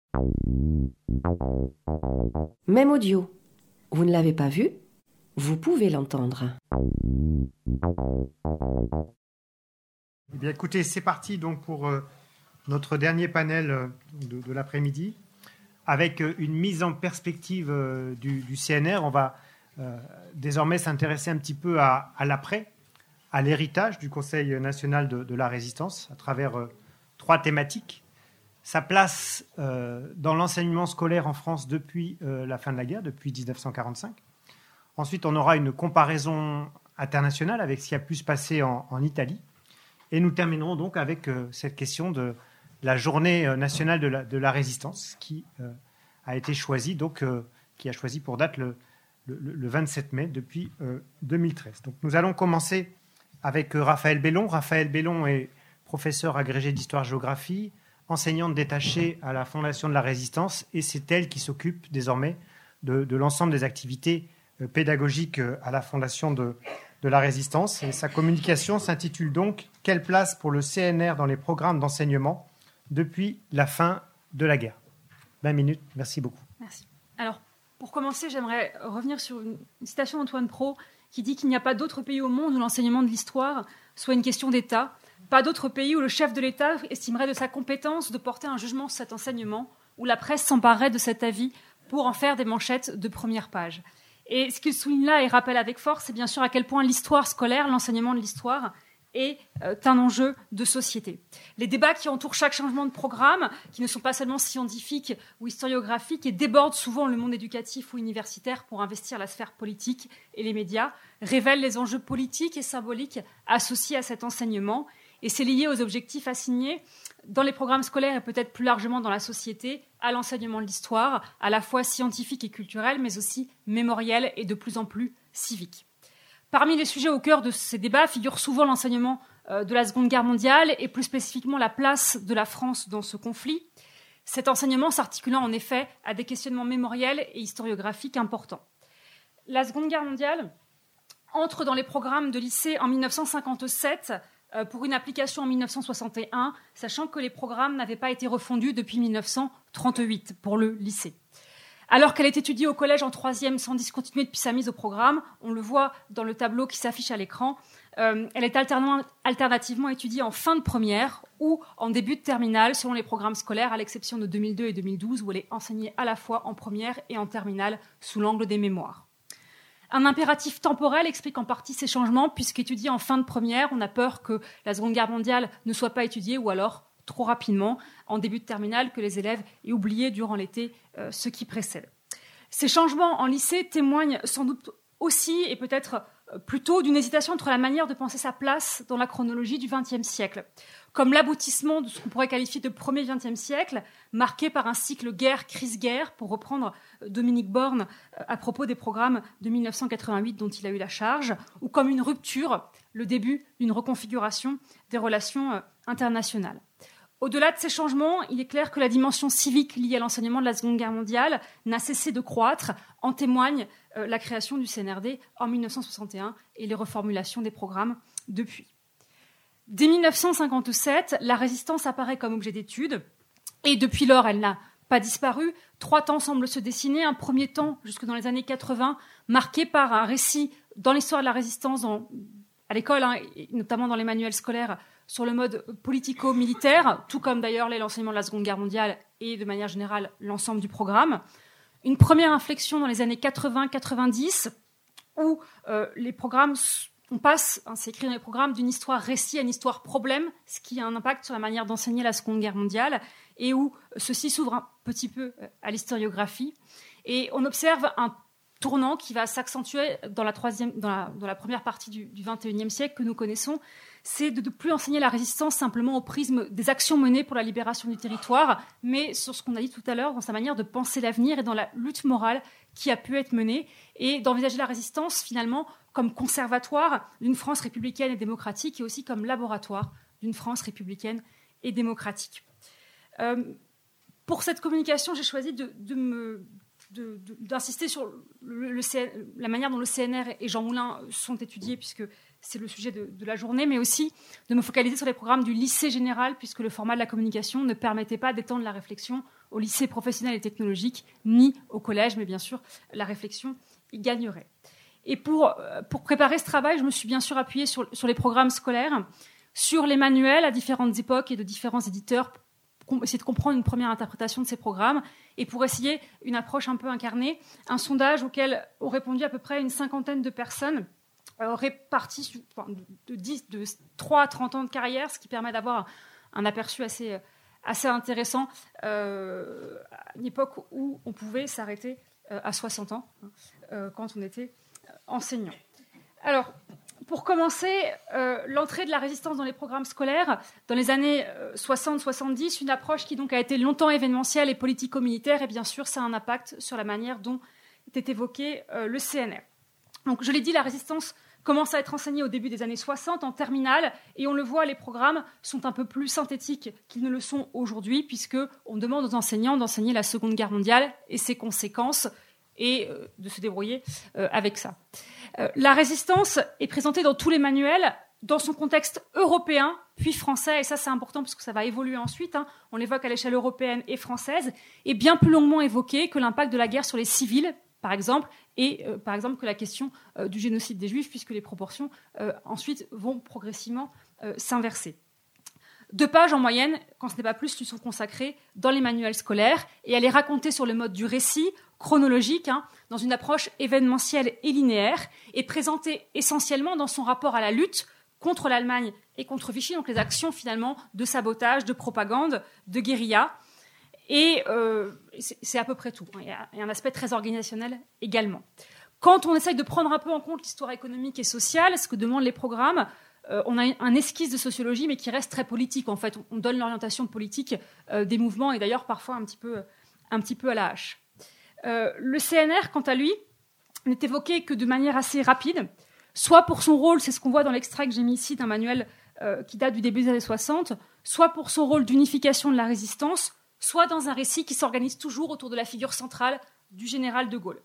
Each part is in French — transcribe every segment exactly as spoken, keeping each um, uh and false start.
Même audio. Vous ne l'avez pas vu ? Vous pouvez l'entendre. Eh bien, écoutez, c'est parti donc pour euh, notre dernier panel euh, de, de l'après-midi, avec euh, une mise en perspective euh, du, du C N R. On va euh, désormais s'intéresser un petit peu à, à l'après, à l'héritage du Conseil national de, de la résistance, à travers euh, trois thématiques. Sa place euh, dans l'enseignement scolaire en France depuis euh, la fin de la guerre, depuis dix-neuf cent quarante-cinq. Ensuite, on aura une comparaison internationale avec ce qui a pu se passer en, en Italie. Et nous terminerons donc avec euh, cette question de la journée nationale de la, de la résistance qui euh, a été choisie, donc, euh, qui a choisi pour date le, le, le vingt-sept mai depuis euh, deux mille treize. Donc, nous allons commencer avec euh, Raphaël Bellon. Raphaël Bellon est professeur agrégé d'histoire-géographie, enseignante détachée à la Fondation de la Résistance, et c'est elle qui s'occupe désormais de, de l'ensemble des activités euh, pédagogiques euh, à la Fondation de de la Résistance. Et sa communication s'intitule donc « Quelle place pour le C N R dans les programmes d'enseignement depuis la fin de la guerre ?» vingt minutes, merci beaucoup. Merci. Alors, pour commencer, j'aimerais revenir sur une citation d'Antoine Pro qui dit qu'il n'y a pas d'autre pays au monde où l'enseignement de l'histoire soit une question d'État, pas d'autre pays où le chef de l'État estimerait de sa compétence de porter un jugement sur cet enseignement, où la presse s'emparerait de cet avis pour en faire des manchettes de première page. Et ce qu'il souligne là et rappelle avec force, c'est bien sûr à quel point l'histoire scolaire, l'enseignement de l'histoire, est euh, un enjeu de société. Les débats qui entourent chaque changement de programme, qui ne sont pas seulement scientifiques ou historiographiques, et débordent souvent le monde éducatif ou universitaire pour investir la sphère politique et les médias, révèlent les enjeux politiques et symboliques associés à cet enseignement. Et c'est lié aux objectifs assignés dans les programmes scolaires et peut-être plus largement dans la société à l'enseignement de l'histoire, à la fois scientifique et culturel, mais aussi mémoriel et de plus en plus civique. Parmi les sujets au cœur de ces débats figure souvent l'enseignement de la Seconde Guerre mondiale et plus spécifiquement la place de la France dans ce conflit. Cet enseignement s'articulant en effet à des questionnements mémoriels et historiographiques importants. La Seconde Guerre mondiale entre dans les programmes de lycée en mille neuf cent cinquante-sept pour une application en mille neuf cent soixante et un, sachant que les programmes n'avaient pas été refondus depuis mille neuf cent trente-huit pour le lycée. Alors qu'elle est étudiée au collège en troisième sans discontinuer depuis sa mise au programme, on le voit dans le tableau qui s'affiche à l'écran, euh, elle est alternativement étudiée en fin de première ou en début de terminale selon les programmes scolaires, à l'exception de deux mille deux et deux mille douze où elle est enseignée à la fois en première et en terminale sous l'angle des mémoires. Un impératif temporel explique en partie ces changements, puisqu'étudié en fin de première, on a peur que la Seconde Guerre mondiale ne soit pas étudiée, ou alors trop rapidement, en début de terminale, que les élèves aient oublié durant l'été euh, ce qui précède. Ces changements en lycée témoignent sans doute aussi, et peut-être plutôt, d'une hésitation entre la manière de penser sa place dans la chronologie du vingtième siècle, comme l'aboutissement de ce qu'on pourrait qualifier de premier vingtième siècle, marqué par un cycle guerre-crise-guerre, pour reprendre Dominique Borne à propos des programmes de mille neuf cent quatre-vingt-huit dont il a eu la charge, ou comme une rupture, le début d'une reconfiguration des relations internationales. Au-delà de ces changements, il est clair que la dimension civique liée à l'enseignement de la Seconde Guerre mondiale n'a cessé de croître. En témoigne euh, la création du C N R D en mille neuf cent soixante et un et les reformulations des programmes depuis. Dès mille neuf cent cinquante-sept, la résistance apparaît comme objet d'étude et depuis lors, elle n'a pas disparu. Trois temps semblent se dessiner. Un premier temps, jusque dans les années quatre-vingts, marqué par un récit dans l'histoire de la résistance dans, à l'école, hein, et notamment dans les manuels scolaires, sur le mode politico-militaire, tout comme d'ailleurs l'enseignement de la Seconde Guerre mondiale et de manière générale l'ensemble du programme. Une première inflexion dans les années quatre-vingts quatre-vingt-dix où euh, les programmes, on passe, hein, c'est écrit dans les programmes, d'une histoire récit à une histoire problème, ce qui a un impact sur la manière d'enseigner la Seconde Guerre mondiale et où ceci s'ouvre un petit peu à l'historiographie. Et on observe un tournant qui va s'accentuer dans la, troisième, dans la, dans la première partie du, du vingt et unième siècle que nous connaissons, c'est de ne plus enseigner la résistance simplement au prisme des actions menées pour la libération du territoire, mais sur ce qu'on a dit tout à l'heure, dans sa manière de penser l'avenir et dans la lutte morale qui a pu être menée, et d'envisager la résistance finalement comme conservatoire d'une France républicaine et démocratique, et aussi comme laboratoire d'une France républicaine et démocratique. Euh, pour cette communication, j'ai choisi de, de me... De, de, d'insister sur le, le C N, la manière dont le C N R et Jean Moulin sont étudiés, puisque c'est le sujet de, de la journée, mais aussi de me focaliser sur les programmes du lycée général, puisque le format de la communication ne permettait pas d'étendre la réflexion au lycée professionnel et technologique, ni au collège, mais bien sûr, la réflexion y gagnerait. Et pour, pour préparer ce travail, je me suis bien sûr appuyée sur, sur les programmes scolaires, sur les manuels à différentes époques et de différents éditeurs, pour essayer de comprendre une première interprétation de ces programmes, et pour essayer une approche un peu incarnée, un sondage auquel ont répondu à peu près une cinquantaine de personnes, euh, réparties sur, enfin, de, dix, de trois à trente ans de carrière, ce qui permet d'avoir un, un aperçu assez, assez intéressant euh, à une époque où on pouvait s'arrêter euh, à soixante ans, euh, quand on était enseignant. Alors, pour commencer, euh, l'entrée de la résistance dans les programmes scolaires, dans les années euh, soixante soixante-dix, une approche qui donc a été longtemps événementielle et politico-militaire, et bien sûr, ça a un impact sur la manière dont était évoqué euh, le C N R. Donc, je l'ai dit, la résistance commence à être enseignée au début des années soixante, en terminale, et on le voit, les programmes sont un peu plus synthétiques qu'ils ne le sont aujourd'hui, puisqu'on demande aux enseignants d'enseigner la Seconde Guerre mondiale et ses conséquences, et euh, de se débrouiller euh, avec ça. Euh, la résistance est présentée dans tous les manuels, dans son contexte européen, puis français, et ça c'est important parce que ça va évoluer ensuite, hein. On l'évoque à l'échelle européenne et française, et bien plus longuement évoqué que l'impact de la guerre sur les civils, par exemple, et euh, par exemple que la question euh, du génocide des Juifs, puisque les proportions euh, ensuite vont progressivement euh, s'inverser. Deux pages en moyenne, quand ce n'est pas plus, lui sont consacrées dans les manuels scolaires, et elle est racontée sur le mode du récit, chronologique, hein, dans une approche événementielle et linéaire, et présentée essentiellement dans son rapport à la lutte contre l'Allemagne et contre Vichy, donc les actions finalement de sabotage, de propagande, de guérilla. Et euh, c'est à peu près tout. Il y a, il y a un aspect très organisationnel également. Quand on essaye de prendre un peu en compte l'histoire économique et sociale, ce que demandent les programmes, euh, on a un esquisse de sociologie, mais qui reste très politique. En fait, on donne l'orientation politique euh, des mouvements, et d'ailleurs parfois un petit peu, un petit peu à la hache. Euh, le C N R, quant à lui, n'est évoqué que de manière assez rapide, soit pour son rôle, c'est ce qu'on voit dans l'extrait que j'ai mis ici d'un manuel euh, qui date du début des années soixante, soit pour son rôle d'unification de la résistance, soit dans un récit qui s'organise toujours autour de la figure centrale du général de Gaulle.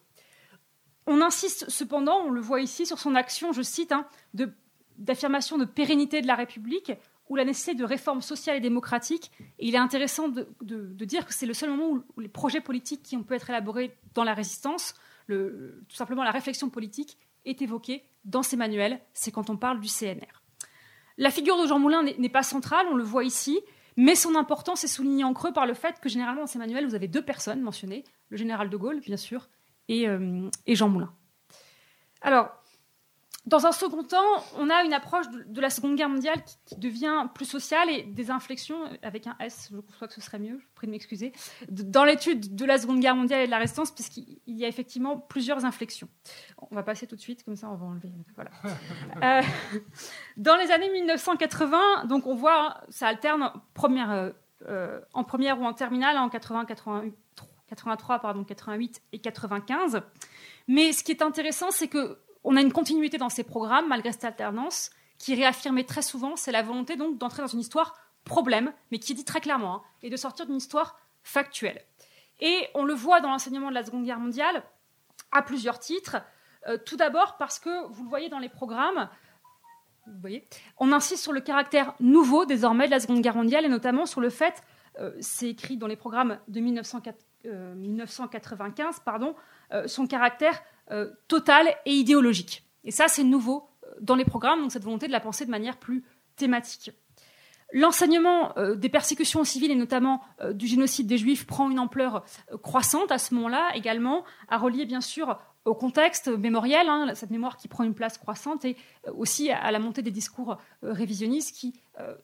On insiste cependant, on le voit ici, sur son action, je cite, hein, de, d'affirmation de pérennité de la République, ou la nécessité de réformes sociales et démocratiques. Et il est intéressant de, de, de dire que c'est le seul moment où, où les projets politiques qui ont pu être élaborés dans la résistance, le, tout simplement la réflexion politique, est évoquée dans ces manuels. C'est quand on parle du C N R. La figure de Jean Moulin n'est, n'est pas centrale, on le voit ici, mais son importance est soulignée en creux par le fait que généralement dans ces manuels, vous avez deux personnes mentionnées, le général de Gaulle, bien sûr, et, euh, et Jean Moulin. Alors, dans un second temps, on a une approche de, de la Seconde Guerre mondiale qui, qui devient plus sociale, et des inflexions, avec un S, je crois que ce serait mieux, je prie de m'excuser, de, dans l'étude de la Seconde Guerre mondiale et de la résistance, puisqu'il y a effectivement plusieurs inflexions. On va passer tout de suite, comme ça on va enlever. Voilà. euh, dans les années mille neuf cent quatre-vingts, donc on voit, ça alterne première, euh, euh, en première ou en terminale, en quatre-vingts, quatre-vingt-huit, quatre-vingt-trois, pardon, quatre-vingt-huit et quatre-vingt-quinze. Mais ce qui est intéressant, c'est que on a une continuité dans ces programmes, malgré cette alternance, qui réaffirmait très souvent, c'est la volonté donc d'entrer dans une histoire problème, mais qui dit très clairement, hein, et de sortir d'une histoire factuelle. Et on le voit dans l'enseignement de la Seconde Guerre mondiale, à plusieurs titres. Euh, tout d'abord parce que, vous le voyez dans les programmes, vous voyez, on insiste sur le caractère nouveau, désormais, de la Seconde Guerre mondiale, et notamment sur le fait, euh, c'est écrit dans les programmes de mille neuf cent quatre-vingt-quinze, pardon, euh, son caractère Euh, totale et idéologique. Et ça, c'est nouveau dans les programmes, donc cette volonté de la penser de manière plus thématique. L'enseignement euh, des persécutions civiles, et notamment euh, du génocide des Juifs, prend une ampleur euh, croissante à ce moment-là, également, à relier bien sûr au contexte mémoriel, hein, cette mémoire qui prend une place croissante, et euh, aussi à, à la montée des discours euh, révisionnistes qui euh,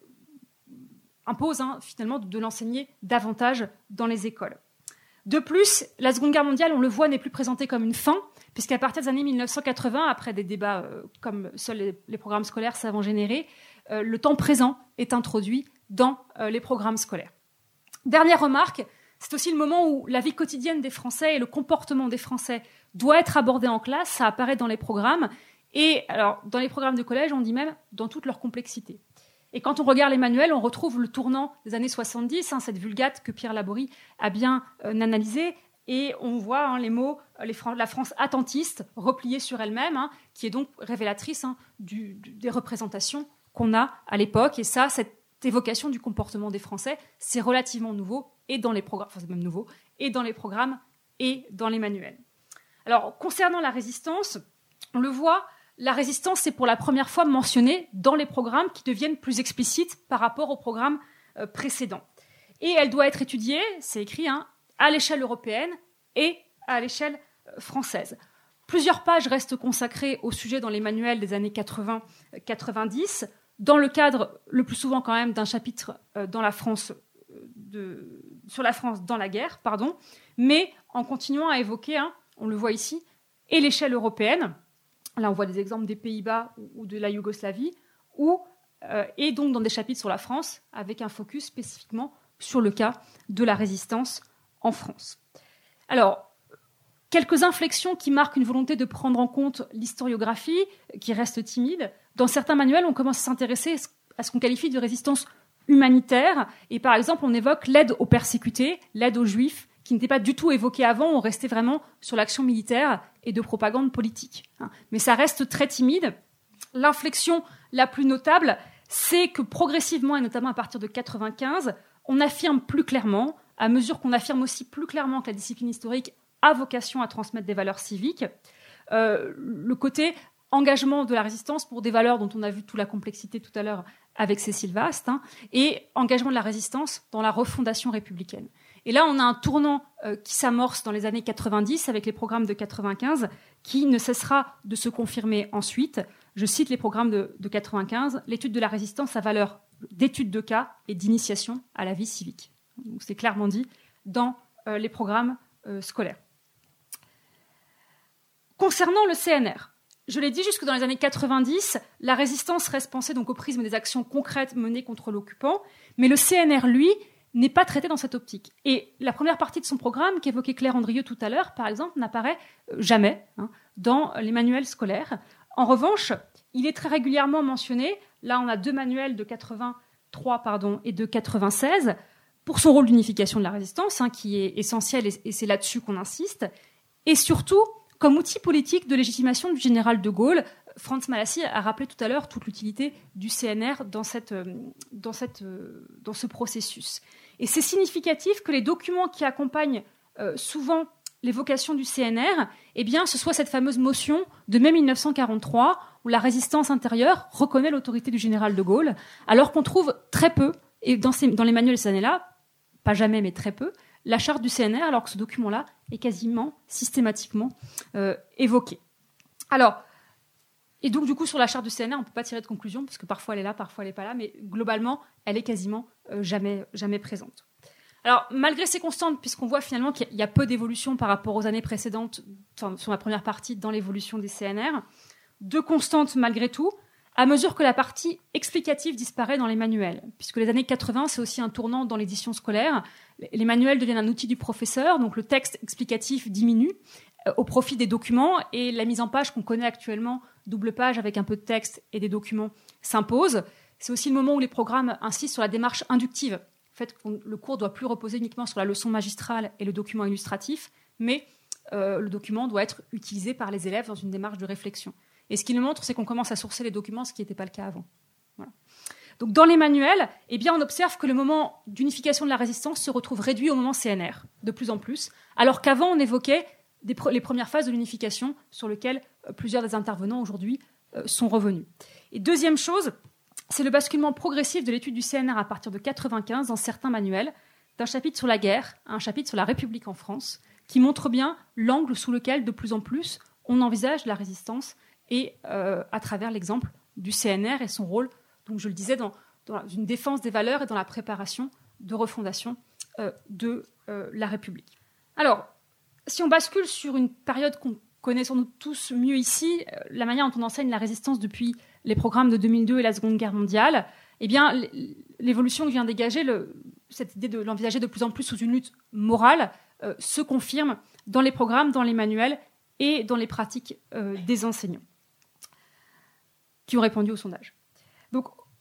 imposent hein, finalement de, de l'enseigner davantage dans les écoles. De plus, la Seconde Guerre mondiale, on le voit, n'est plus présentée comme une fin, puisqu'à partir des années mille neuf cent quatre-vingts, après des débats euh, comme seuls les, les programmes scolaires savent en générer, euh, le temps présent est introduit dans euh, les programmes scolaires. Dernière remarque, c'est aussi le moment où la vie quotidienne des Français et le comportement des Français doit être abordé en classe, ça apparaît dans les programmes, et alors dans les programmes de collège, on dit même dans toute leur complexité. Et quand on regarde les manuels, on retrouve le tournant des années soixante-dix, hein, cette vulgate que Pierre Laborie a bien euh, analysée, Et on voit hein, les mots, les Fran- la France attentiste, repliée sur elle-même, hein, qui est donc révélatrice hein, du, du, des représentations qu'on a à l'époque. Et ça, cette évocation du comportement des Français, c'est relativement nouveau, et dans les programmes, enfin c'est même nouveau, et dans les programmes et dans les manuels. Alors, concernant la résistance, on le voit, la résistance est pour la première fois mentionnée dans les programmes qui deviennent plus explicites par rapport aux programmes euh, précédents. Et elle doit être étudiée, c'est écrit, hein, à l'échelle européenne et à l'échelle euh, française. Plusieurs pages restent consacrées au sujet dans les manuels des années quatre-vingts quatre-vingt-dix, dans le cadre, le plus souvent quand même, d'un chapitre euh, dans la France de, sur la France dans la guerre, pardon, mais en continuant à évoquer, hein, on le voit ici, et l'échelle européenne. Là, on voit des exemples des Pays-Bas ou de la Yougoslavie, ou, euh, et donc dans des chapitres sur la France, avec un focus spécifiquement sur le cas de la résistance en France. Alors, quelques inflexions qui marquent une volonté de prendre en compte l'historiographie, qui reste timide. Dans certains manuels, on commence à s'intéresser à ce qu'on qualifie de résistance humanitaire, et par exemple, on évoque l'aide aux persécutés, l'aide aux Juifs, qui n'était pas du tout évoqué avant, on restait vraiment sur l'action militaire et de propagande politique. Mais ça reste très timide. L'inflexion la plus notable, c'est que progressivement, et notamment à partir de quatre-vingt-quinze, on affirme plus clairement, à mesure qu'on affirme aussi plus clairement que la discipline historique a vocation à transmettre des valeurs civiques, euh, le côté engagement de la résistance pour des valeurs dont on a vu toute la complexité tout à l'heure avec Cécile Vaste, hein, et engagement de la résistance dans la refondation républicaine. Et là, on a un tournant euh, qui s'amorce dans les années quatre-vingt-dix avec les programmes de quatre-vingt-quinze qui ne cessera de se confirmer ensuite. Je cite les programmes de, de quatre-vingt-quinze, l'étude de la résistance à valeur d'étude de cas et d'initiation à la vie civique. Donc, c'est clairement dit dans euh, les programmes euh, scolaires. Concernant le C N R, je l'ai dit, jusque dans les années quatre-vingt-dix, la résistance reste pensée donc au prisme des actions concrètes menées contre l'occupant, mais le C N R, lui, n'est pas traité dans cette optique. Et la première partie de son programme, qu'évoquait Claire Andrieux tout à l'heure, par exemple, n'apparaît jamais hein, dans les manuels scolaires. En revanche, il est très régulièrement mentionné, là on a deux manuels de quatre-vingt-trois pardon, et de quatre-vingt-seize, pour son rôle d'unification de la résistance, hein, qui est essentiel, et, et c'est là-dessus qu'on insiste, et surtout comme outil politique de légitimation du général de Gaulle. Frantz Malassi a rappelé tout à l'heure toute l'utilité du C N R dans, cette, dans, cette, dans ce processus. Et c'est significatif que les documents qui accompagnent euh, souvent l'évocation du C N R, eh bien, ce soit cette fameuse motion de mai mille neuf cent quarante-trois où la résistance intérieure reconnaît l'autorité du général de Gaulle, alors qu'on trouve très peu, et dans, ces, dans les manuels de ces années-là, pas jamais mais très peu, la charte du C N R, alors que ce document-là est quasiment systématiquement euh, évoqué. Alors, et donc du coup sur la charte du C N R, on ne peut pas tirer de conclusion, parce que parfois elle est là, parfois elle n'est pas là, mais globalement, elle est quasiment euh, jamais, jamais présente. Alors, malgré ces constantes, puisqu'on voit finalement qu'il y a peu d'évolution par rapport aux années précédentes, enfin, sur la première partie dans l'évolution des C N R, deux constantes malgré tout, à mesure que la partie explicative disparaît dans les manuels, puisque les années quatre-vingts, c'est aussi un tournant dans l'édition scolaire. Les manuels deviennent un outil du professeur, donc le texte explicatif diminue euh, au profit des documents, et la mise en page qu'on connaît actuellement, double page avec un peu de texte et des documents, s'impose. C'est aussi le moment où les programmes insistent sur la démarche inductive, le fait que le cours ne doit plus reposer uniquement sur la leçon magistrale et le document illustratif, mais euh, le document doit être utilisé par les élèves dans une démarche de réflexion. Et ce qu'il nous montre, c'est qu'on commence à sourcer les documents, ce qui n'était pas le cas avant. Voilà. Donc dans les manuels, eh bien, on observe que le moment d'unification de la résistance se retrouve réduit au moment C N R, de plus en plus, alors qu'avant, on évoquait des pre- les premières phases de l'unification sur lesquelles euh, plusieurs des intervenants aujourd'hui euh, sont revenus. Et deuxième chose, c'est le basculement progressif de l'étude du C N R à partir de quatre-vingt-quinze dans certains manuels, d'un chapitre sur la guerre à un chapitre sur la République en France, qui montre bien l'angle sous lequel, de plus en plus, on envisage la résistance, et euh, à travers l'exemple du C N R et son rôle, donc je le disais, dans, dans une défense des valeurs et dans la préparation de refondation euh, de euh, la République. Alors, si on bascule sur une période qu'on connaît sans doute tous mieux ici, euh, la manière dont on enseigne la résistance depuis les programmes de deux mille deux et la Seconde Guerre mondiale, eh bien, l'évolution que vient dégager, le, cette idée de l'envisager de plus en plus sous une lutte morale, euh, se confirme dans les programmes, dans les manuels et dans les pratiques euh, des enseignants qui ont répondu au sondage. Donc,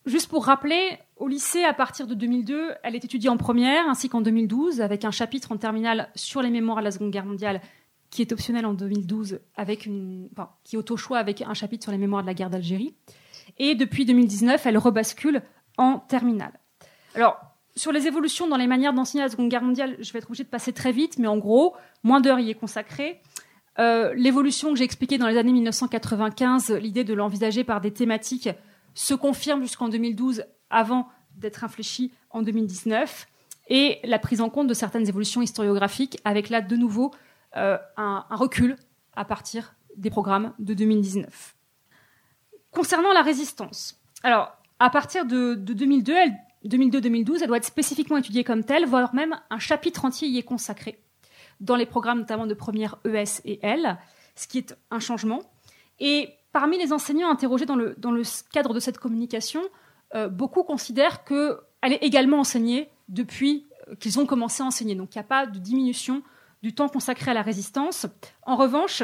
juste pour rappeler, au lycée, à partir de deux mille deux, elle est étudiée en première, ainsi qu'en deux mille douze, avec un chapitre en terminale sur les mémoires de la Seconde Guerre mondiale, qui est optionnel en deux mille douze, avec une, enfin, qui est auto-choix avec un chapitre sur les mémoires de la guerre d'Algérie. Et depuis deux mille dix-neuf, elle rebascule en terminale. Alors, sur les évolutions dans les manières d'enseigner la Seconde Guerre mondiale, je vais être obligée de passer très vite, mais en gros, moins d'heures y est consacrée. Euh, l'évolution que j'ai expliquée dans les années mille neuf cent quatre-vingt-quinze, l'idée de l'envisager par des thématiques, se confirme jusqu'en deux mille douze, avant d'être infléchie en deux mille dix-neuf, et la prise en compte de certaines évolutions historiographiques, avec là, de nouveau, euh, un, un recul à partir des programmes de deux mille dix-neuf. Concernant la résistance, alors, à partir de, de deux mille deux, elle, deux mille deux deux mille douze, elle doit être spécifiquement étudiée comme telle, voire même un chapitre entier y est consacré, dans les programmes notamment de première E S et L, ce qui est un changement. Et parmi les enseignants interrogés dans le, dans le cadre de cette communication, euh, beaucoup considèrent qu'elle est également enseignée depuis qu'ils ont commencé à enseigner. Donc il n'y a pas de diminution du temps consacré à la résistance. En revanche,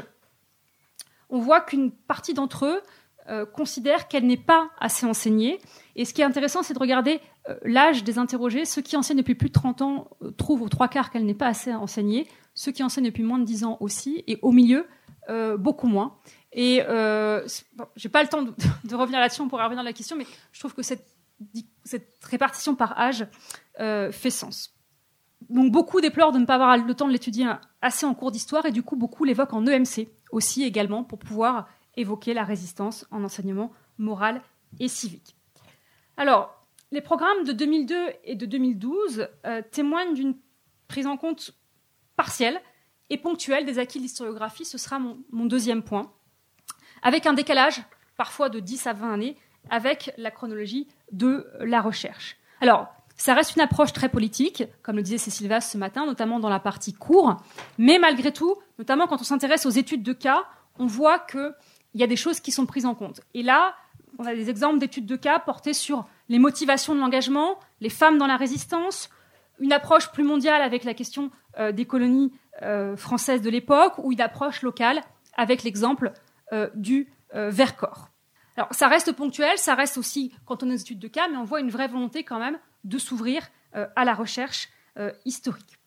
on voit qu'une partie d'entre eux euh, considèrent qu'elle n'est pas assez enseignée. Et ce qui est intéressant, c'est de regarder euh, l'âge des interrogés. Ceux qui enseignent depuis plus de trente ans euh, trouvent aux trois quarts qu'elle n'est pas assez enseignée. Ceux qui enseignent depuis moins de dix ans aussi. Et au milieu, euh, beaucoup moins. Et euh, bon, j'ai pas le temps de, de revenir là-dessus, on pourra revenir à la question, mais je trouve que cette, cette répartition par âge euh, fait sens. Donc beaucoup déplorent de ne pas avoir le temps de l'étudier assez en cours d'histoire, et du coup beaucoup l'évoquent en E M C aussi également, pour pouvoir évoquer la résistance en enseignement moral et civique. Alors, les programmes de deux mille deux et de deux mille douze euh, témoignent d'une prise en compte partielle et ponctuelle des acquis de l'historiographie. Ce sera mon, mon deuxième point, avec un décalage parfois de dix à vingt années avec la chronologie de la recherche. Alors, ça reste une approche très politique, comme le disait Cécile Vasse ce matin, notamment dans la partie cours, mais malgré tout, notamment quand on s'intéresse aux études de cas, on voit qu'il y a des choses qui sont prises en compte. Et là, on a des exemples d'études de cas portés sur les motivations de l'engagement, les femmes dans la résistance, une approche plus mondiale avec la question euh, des colonies euh, françaises de l'époque, ou une approche locale avec l'exemple euh, du euh, Vercors. Alors, ça reste ponctuel, ça reste aussi quand on est aux études de cas, mais on voit une vraie volonté quand même de s'ouvrir euh, à la recherche euh, historique.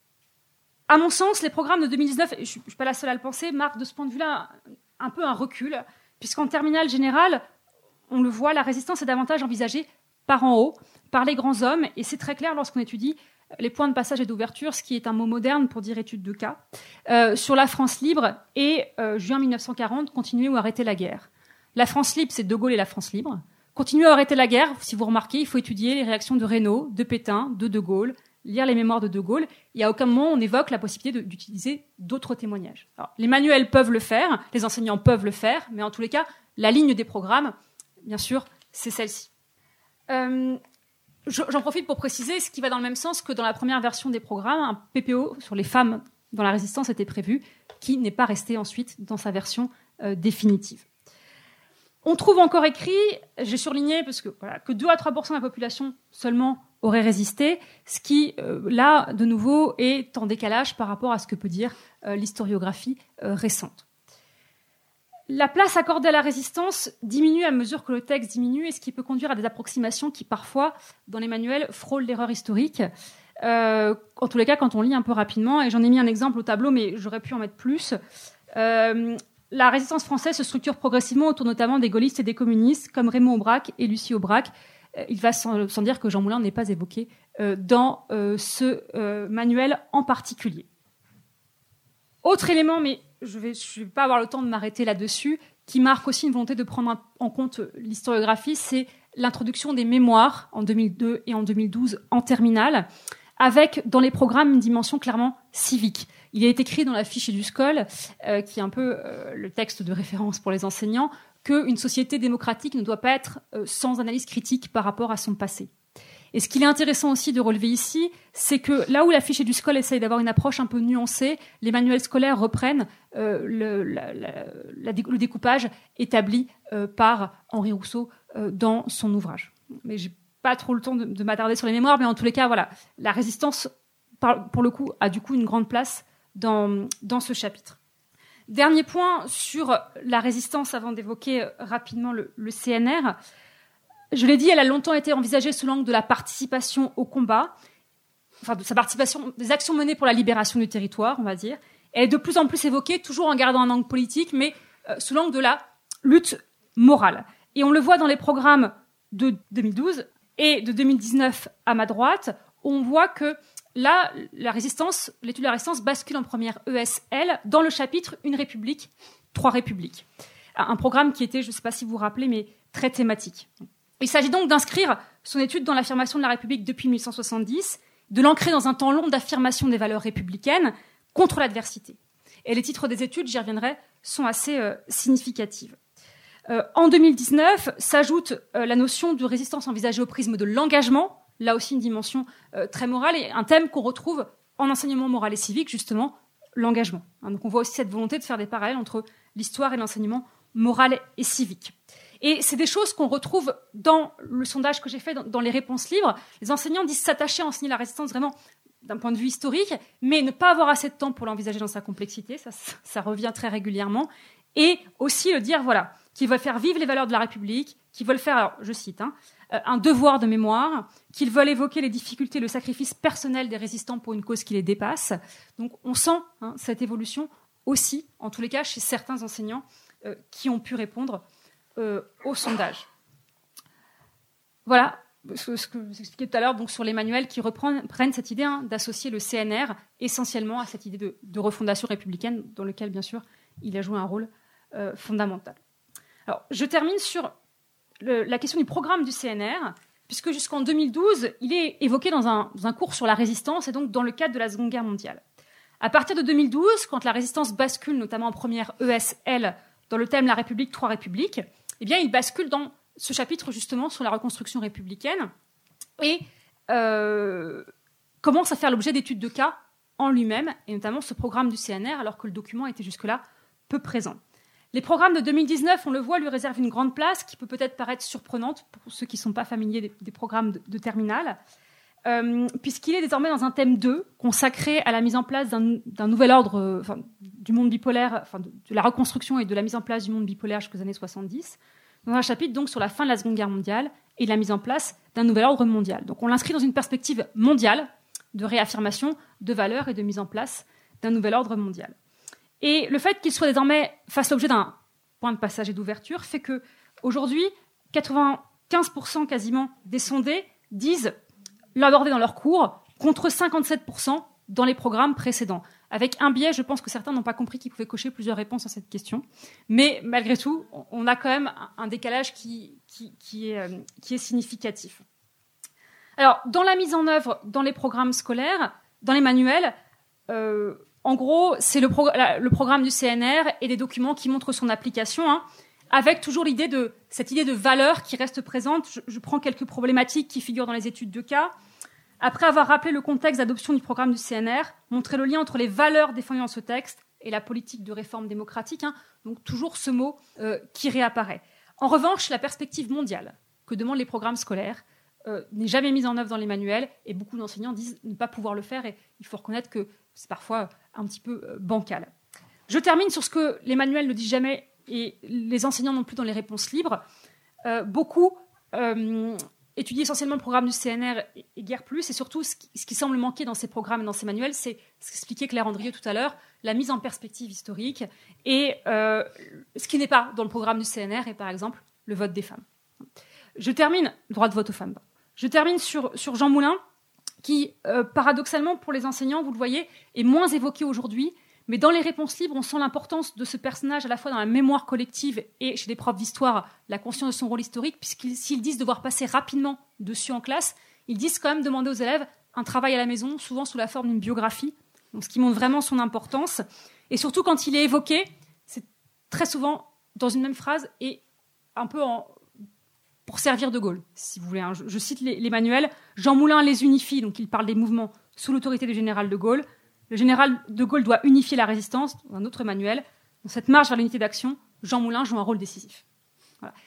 À mon sens, les programmes de deux mille dix-neuf, et je ne suis pas la seule à le penser, marquent de ce point de vue-là un, un peu un recul, puisqu'en terminale générale, on le voit, la résistance est davantage envisagée par en haut, par les grands hommes, et c'est très clair lorsqu'on étudie les points de passage et d'ouverture, ce qui est un mot moderne pour dire étude de cas, euh, sur la France libre et euh, juin mille neuf cent quarante, continuer ou arrêter la guerre. La France libre, c'est De Gaulle et la France libre. Continuer à arrêter la guerre, si vous remarquez, il faut étudier les réactions de Reynaud, de Pétain, de De Gaulle, lire les mémoires de De Gaulle, et à aucun moment on évoque la possibilité de, d'utiliser d'autres témoignages. Alors, les manuels peuvent le faire, les enseignants peuvent le faire, mais en tous les cas, la ligne des programmes, bien sûr, c'est celle-ci. Euh, j'en profite pour préciser ce qui va dans le même sens que dans la première version des programmes, un P P O sur les femmes dans la résistance était prévu, qui n'est pas resté ensuite dans sa version euh, définitive. On trouve encore écrit, j'ai surligné, parce que, voilà, que deux à trois pour cent de la population seulement aurait résisté, ce qui, euh, là, de nouveau, est en décalage par rapport à ce que peut dire euh, l'historiographie euh, récente. La place accordée à la résistance diminue à mesure que le texte diminue, et ce qui peut conduire à des approximations qui, parfois, dans les manuels, frôlent l'erreur historique. Euh, en tous les cas, quand on lit un peu rapidement, et j'en ai mis un exemple au tableau, mais j'aurais pu en mettre plus. Euh, La résistance française se structure progressivement autour notamment des gaullistes et des communistes, comme Raymond Aubrac et Lucie Aubrac. Il va sans, sans dire que Jean Moulin n'est pas évoqué euh, dans euh, ce euh, manuel en particulier. Autre élément, mais je ne vais, je vais pas avoir le temps de m'arrêter là-dessus, qui marque aussi une volonté de prendre en compte l'historiographie, c'est l'introduction des mémoires en deux mille deux et en deux mille douze en terminale, avec dans les programmes une dimension clairement civique. Il est écrit dans la fiche du S C O L, euh, qui est un peu euh, le texte de référence pour les enseignants, qu'une société démocratique ne doit pas être euh, sans analyse critique par rapport à son passé. Et ce qu'il est intéressant aussi de relever ici, c'est que là où la fiche du S C O L essaye d'avoir une approche un peu nuancée, les manuels scolaires reprennent euh, le, la, la, la, le découpage établi euh, par Henri Rousseau euh, dans son ouvrage. Mais j'ai pas trop le temps de, de m'attarder sur les mémoires, mais en tous les cas, voilà, la résistance, par, pour le coup, a du coup une grande place Dans, dans ce chapitre. Dernier point sur la résistance avant d'évoquer rapidement le, le C N R. Je l'ai dit, elle a longtemps été envisagée sous l'angle de la participation au combat, enfin de sa participation, des actions menées pour la libération du territoire, on va dire. Elle est de plus en plus évoquée, toujours en gardant un angle politique, mais euh, sous l'angle de la lutte morale. Et on le voit dans les programmes de deux mille douze et de deux mille dix-neuf à ma droite, où on voit que là, la résistance, l'étude de la résistance bascule en première E S L dans le chapitre Une République, trois Républiques. Un programme qui était, je ne sais pas si vous vous rappelez, mais très thématique. Il s'agit donc d'inscrire son étude dans l'affirmation de la République depuis mille huit cent soixante-dix, de l'ancrer dans un temps long d'affirmation des valeurs républicaines contre l'adversité. Et les titres des études, j'y reviendrai, sont assez euh, significatifs. Euh, en deux mille dix-neuf, s'ajoute euh, la notion de résistance envisagée au prisme de l'engagement, là aussi une dimension euh, très morale, et un thème qu'on retrouve en enseignement moral et civique, justement, l'engagement. Hein, donc on voit aussi cette volonté de faire des parallèles entre l'histoire et l'enseignement moral et civique. Et c'est des choses qu'on retrouve dans le sondage que j'ai fait, dans, dans les réponses libres. Les enseignants disent s'attacher à enseigner la résistance vraiment d'un point de vue historique, mais ne pas avoir assez de temps pour l'envisager dans sa complexité, ça, ça revient très régulièrement. Et aussi le dire, voilà, qu'ils veulent faire vivre les valeurs de la République, qu'ils veulent faire, alors, je cite, hein, un devoir de mémoire, qu'ils veulent évoquer les difficultés, le sacrifice personnel des résistants pour une cause qui les dépasse. Donc on sent hein, cette évolution aussi, en tous les cas, chez certains enseignants euh, qui ont pu répondre euh, au sondage. Voilà ce, ce que je vous expliquais tout à l'heure donc, sur les manuels qui reprennent prennent cette idée hein, d'associer le C N R essentiellement à cette idée de, de refondation républicaine, dans lequel, bien sûr, il a joué un rôle euh, fondamental. Alors, je termine sur le, la question du programme du C N R, puisque jusqu'en deux mille douze, il est évoqué dans un, dans un cours sur la résistance, et donc dans le cadre de la Seconde Guerre mondiale. À partir de deux mille douze, quand la résistance bascule, notamment en première E S L, dans le thème « La République, trois Républiques », eh bien, il bascule dans ce chapitre, justement, sur la reconstruction républicaine, et euh, commence à faire l'objet d'études de cas en lui-même, et notamment ce programme du C N R, alors que le document était jusque-là peu présent. Les programmes de deux mille dix-neuf, on le voit, lui réservent une grande place qui peut peut-être paraître surprenante pour ceux qui ne sont pas familiers des, des programmes de, de terminale, euh, puisqu'il est désormais dans un thème deux, consacré à la mise en place d'un, d'un nouvel ordre euh, enfin, du monde bipolaire, enfin, de, de la reconstruction et de la mise en place du monde bipolaire jusqu'aux années soixante-dix, dans un chapitre donc sur la fin de la Seconde Guerre mondiale et la mise en place d'un nouvel ordre mondial. Donc on l'inscrit dans une perspective mondiale de réaffirmation de valeurs et de mise en place d'un nouvel ordre mondial. Et le fait qu'il soit désormais fasse l'objet d'un point de passage et d'ouverture fait que aujourd'hui, quatre-vingt-quinze pour cent quasiment des sondés disent l'aborder dans leur cours, contre cinquante-sept pour cent dans les programmes précédents. Avec un biais, je pense que certains n'ont pas compris qu'ils pouvaient cocher plusieurs réponses à cette question. Mais malgré tout, on a quand même un décalage qui, qui, qui, est, qui est significatif. Alors, dans la mise en œuvre, dans les programmes scolaires, dans les manuels, euh, en gros, c'est le, pro- le programme du C N R et des documents qui montrent son application, hein, avec toujours l'idée de, cette idée de valeur qui reste présente. Je, je prends quelques problématiques qui figurent dans les études de cas. Après avoir rappelé le contexte d'adoption du programme du C N R, montrer le lien entre les valeurs défendues dans ce texte et la politique de réforme démocratique, hein, donc toujours ce mot euh, qui réapparaît. En revanche, la perspective mondiale que demandent les programmes scolaires euh, n'est jamais mise en œuvre dans les manuels, et beaucoup d'enseignants disent ne pas pouvoir le faire, et il faut reconnaître que c'est parfois un petit peu euh, bancal. Je termine sur ce que les manuels ne disent jamais, et les enseignants non plus dans les réponses libres. Euh, beaucoup euh, étudient essentiellement le programme du C N R et, et guère plus, et surtout ce qui, ce qui semble manquer dans ces programmes et dans ces manuels, c'est ce qu'expliquait Claire Andrieux tout à l'heure, la mise en perspective historique, et euh, ce qui n'est pas dans le programme du C N R est par exemple le vote des femmes. Je termine, droit de vote aux femmes. Je termine sur, sur Jean Moulin, qui, euh, paradoxalement, pour les enseignants, vous le voyez, est moins évoqué aujourd'hui, mais dans les réponses libres, on sent l'importance de ce personnage à la fois dans la mémoire collective et chez les profs d'histoire, la conscience de son rôle historique, puisqu'ils s'ils disent devoir passer rapidement dessus en classe, ils disent quand même demander aux élèves un travail à la maison, souvent sous la forme d'une biographie, donc ce qui montre vraiment son importance. Et surtout, quand il est évoqué, c'est très souvent dans une même phrase et un peu en... pour servir de Gaulle, si vous voulez. Hein. Je, je cite les, les manuels. Jean Moulin les unifie, donc il parle des mouvements sous l'autorité du général de Gaulle. Le général de Gaulle doit unifier la résistance, dans un autre manuel. Dans cette marche vers l'unité d'action, Jean Moulin joue un rôle décisif. Voilà.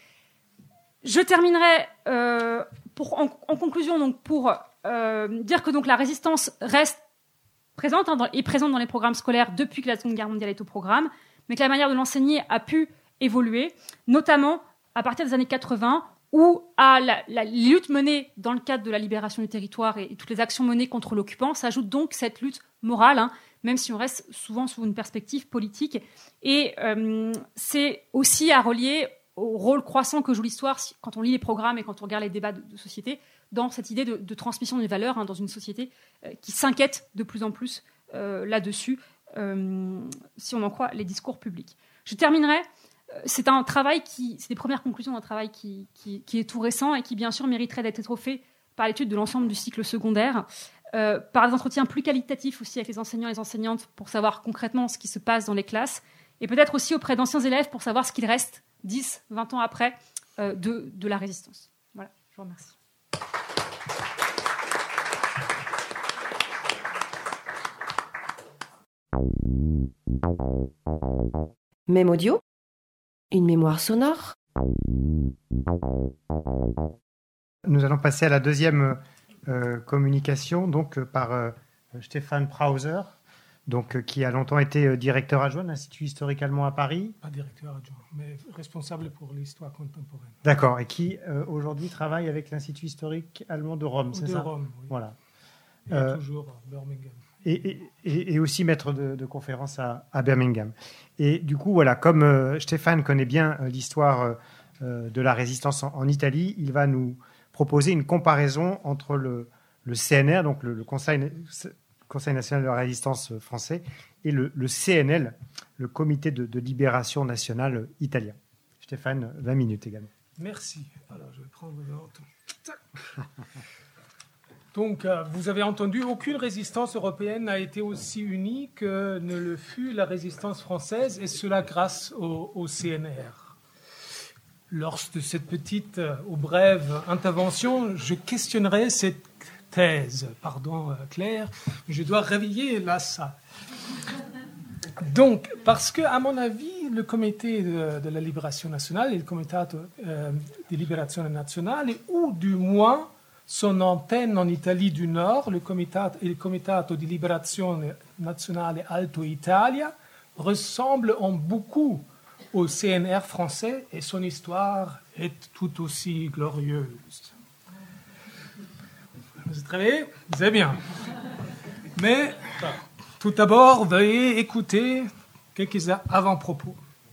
Je terminerai euh, pour, en, en conclusion donc, pour euh, dire que donc, la résistance reste présente, hein, dans, est présente dans les programmes scolaires depuis que la Seconde Guerre mondiale est au programme, mais que la manière de l'enseigner a pu évoluer, notamment à partir des années quatre-vingts, ou à la, la lutte menée dans le cadre de la libération du territoire et, et toutes les actions menées contre l'occupant, s'ajoute donc cette lutte morale, hein, même si on reste souvent sous une perspective politique. Et euh, c'est aussi à relier au rôle croissant que joue l'histoire quand on lit les programmes et quand on regarde les débats de, de société, dans cette idée de, de transmission des valeurs, hein, dans une société euh, qui s'inquiète de plus en plus euh, là-dessus, euh, si on en croit les discours publics. Je terminerai. C'est un travail qui, c'est des premières conclusions d'un travail qui, qui, qui est tout récent et qui, bien sûr, mériterait d'être étoffé par l'étude de l'ensemble du cycle secondaire, euh, par des entretiens plus qualitatifs aussi avec les enseignants et les enseignantes pour savoir concrètement ce qui se passe dans les classes, et peut-être aussi auprès d'anciens élèves pour savoir ce qu'il reste dix, vingt ans après euh, de, de la résistance. Voilà, je vous remercie. Même audio, une mémoire sonore. Nous allons passer à la deuxième euh, communication, donc euh, par euh, Stéphane Prauser, donc, euh, qui a longtemps été euh, directeur adjoint de l'Institut historique allemand à Paris. Pas directeur adjoint, mais responsable pour l'histoire contemporaine. D'accord, et qui euh, aujourd'hui travaille avec l'Institut historique allemand de Rome, c'est de ça? De Rome, oui. Voilà. Et Euh, toujours à Birmingham. Et, et, et aussi maître de, de conférence à, à Birmingham. Et du coup, voilà, comme euh, Stéphane connaît bien euh, l'histoire euh, de la résistance en, en Italie, il va nous proposer une comparaison entre le, le C N R, donc le, le Conseil, Conseil national de la résistance français, et le, le C N L, le Comité de, de libération nationale italien. Stéphane, vingt minutes également. Merci. Alors, je vais prendre le note. Donc, euh, vous avez entendu, aucune résistance européenne n'a été aussi unie que ne le fut la résistance française, et cela grâce au, au C N R. Lors de cette petite euh, ou brève intervention, je questionnerai cette thèse. Pardon, euh, Claire, mais je dois réveiller la salle. Donc, parce que, à mon avis, le Comité de, de la Libération nationale et le Comitato euh, di Liberazione Nazionale, ou du moins son antenne en Italie du Nord, le Comitato, il Comitato di Liberazione Nazionale Alto Italia, ressemble en beaucoup au C N R français, et son histoire est tout aussi glorieuse. Vous êtes réveillés? C'est bien. Mais tout d'abord, veuillez écouter quelques avant-propos.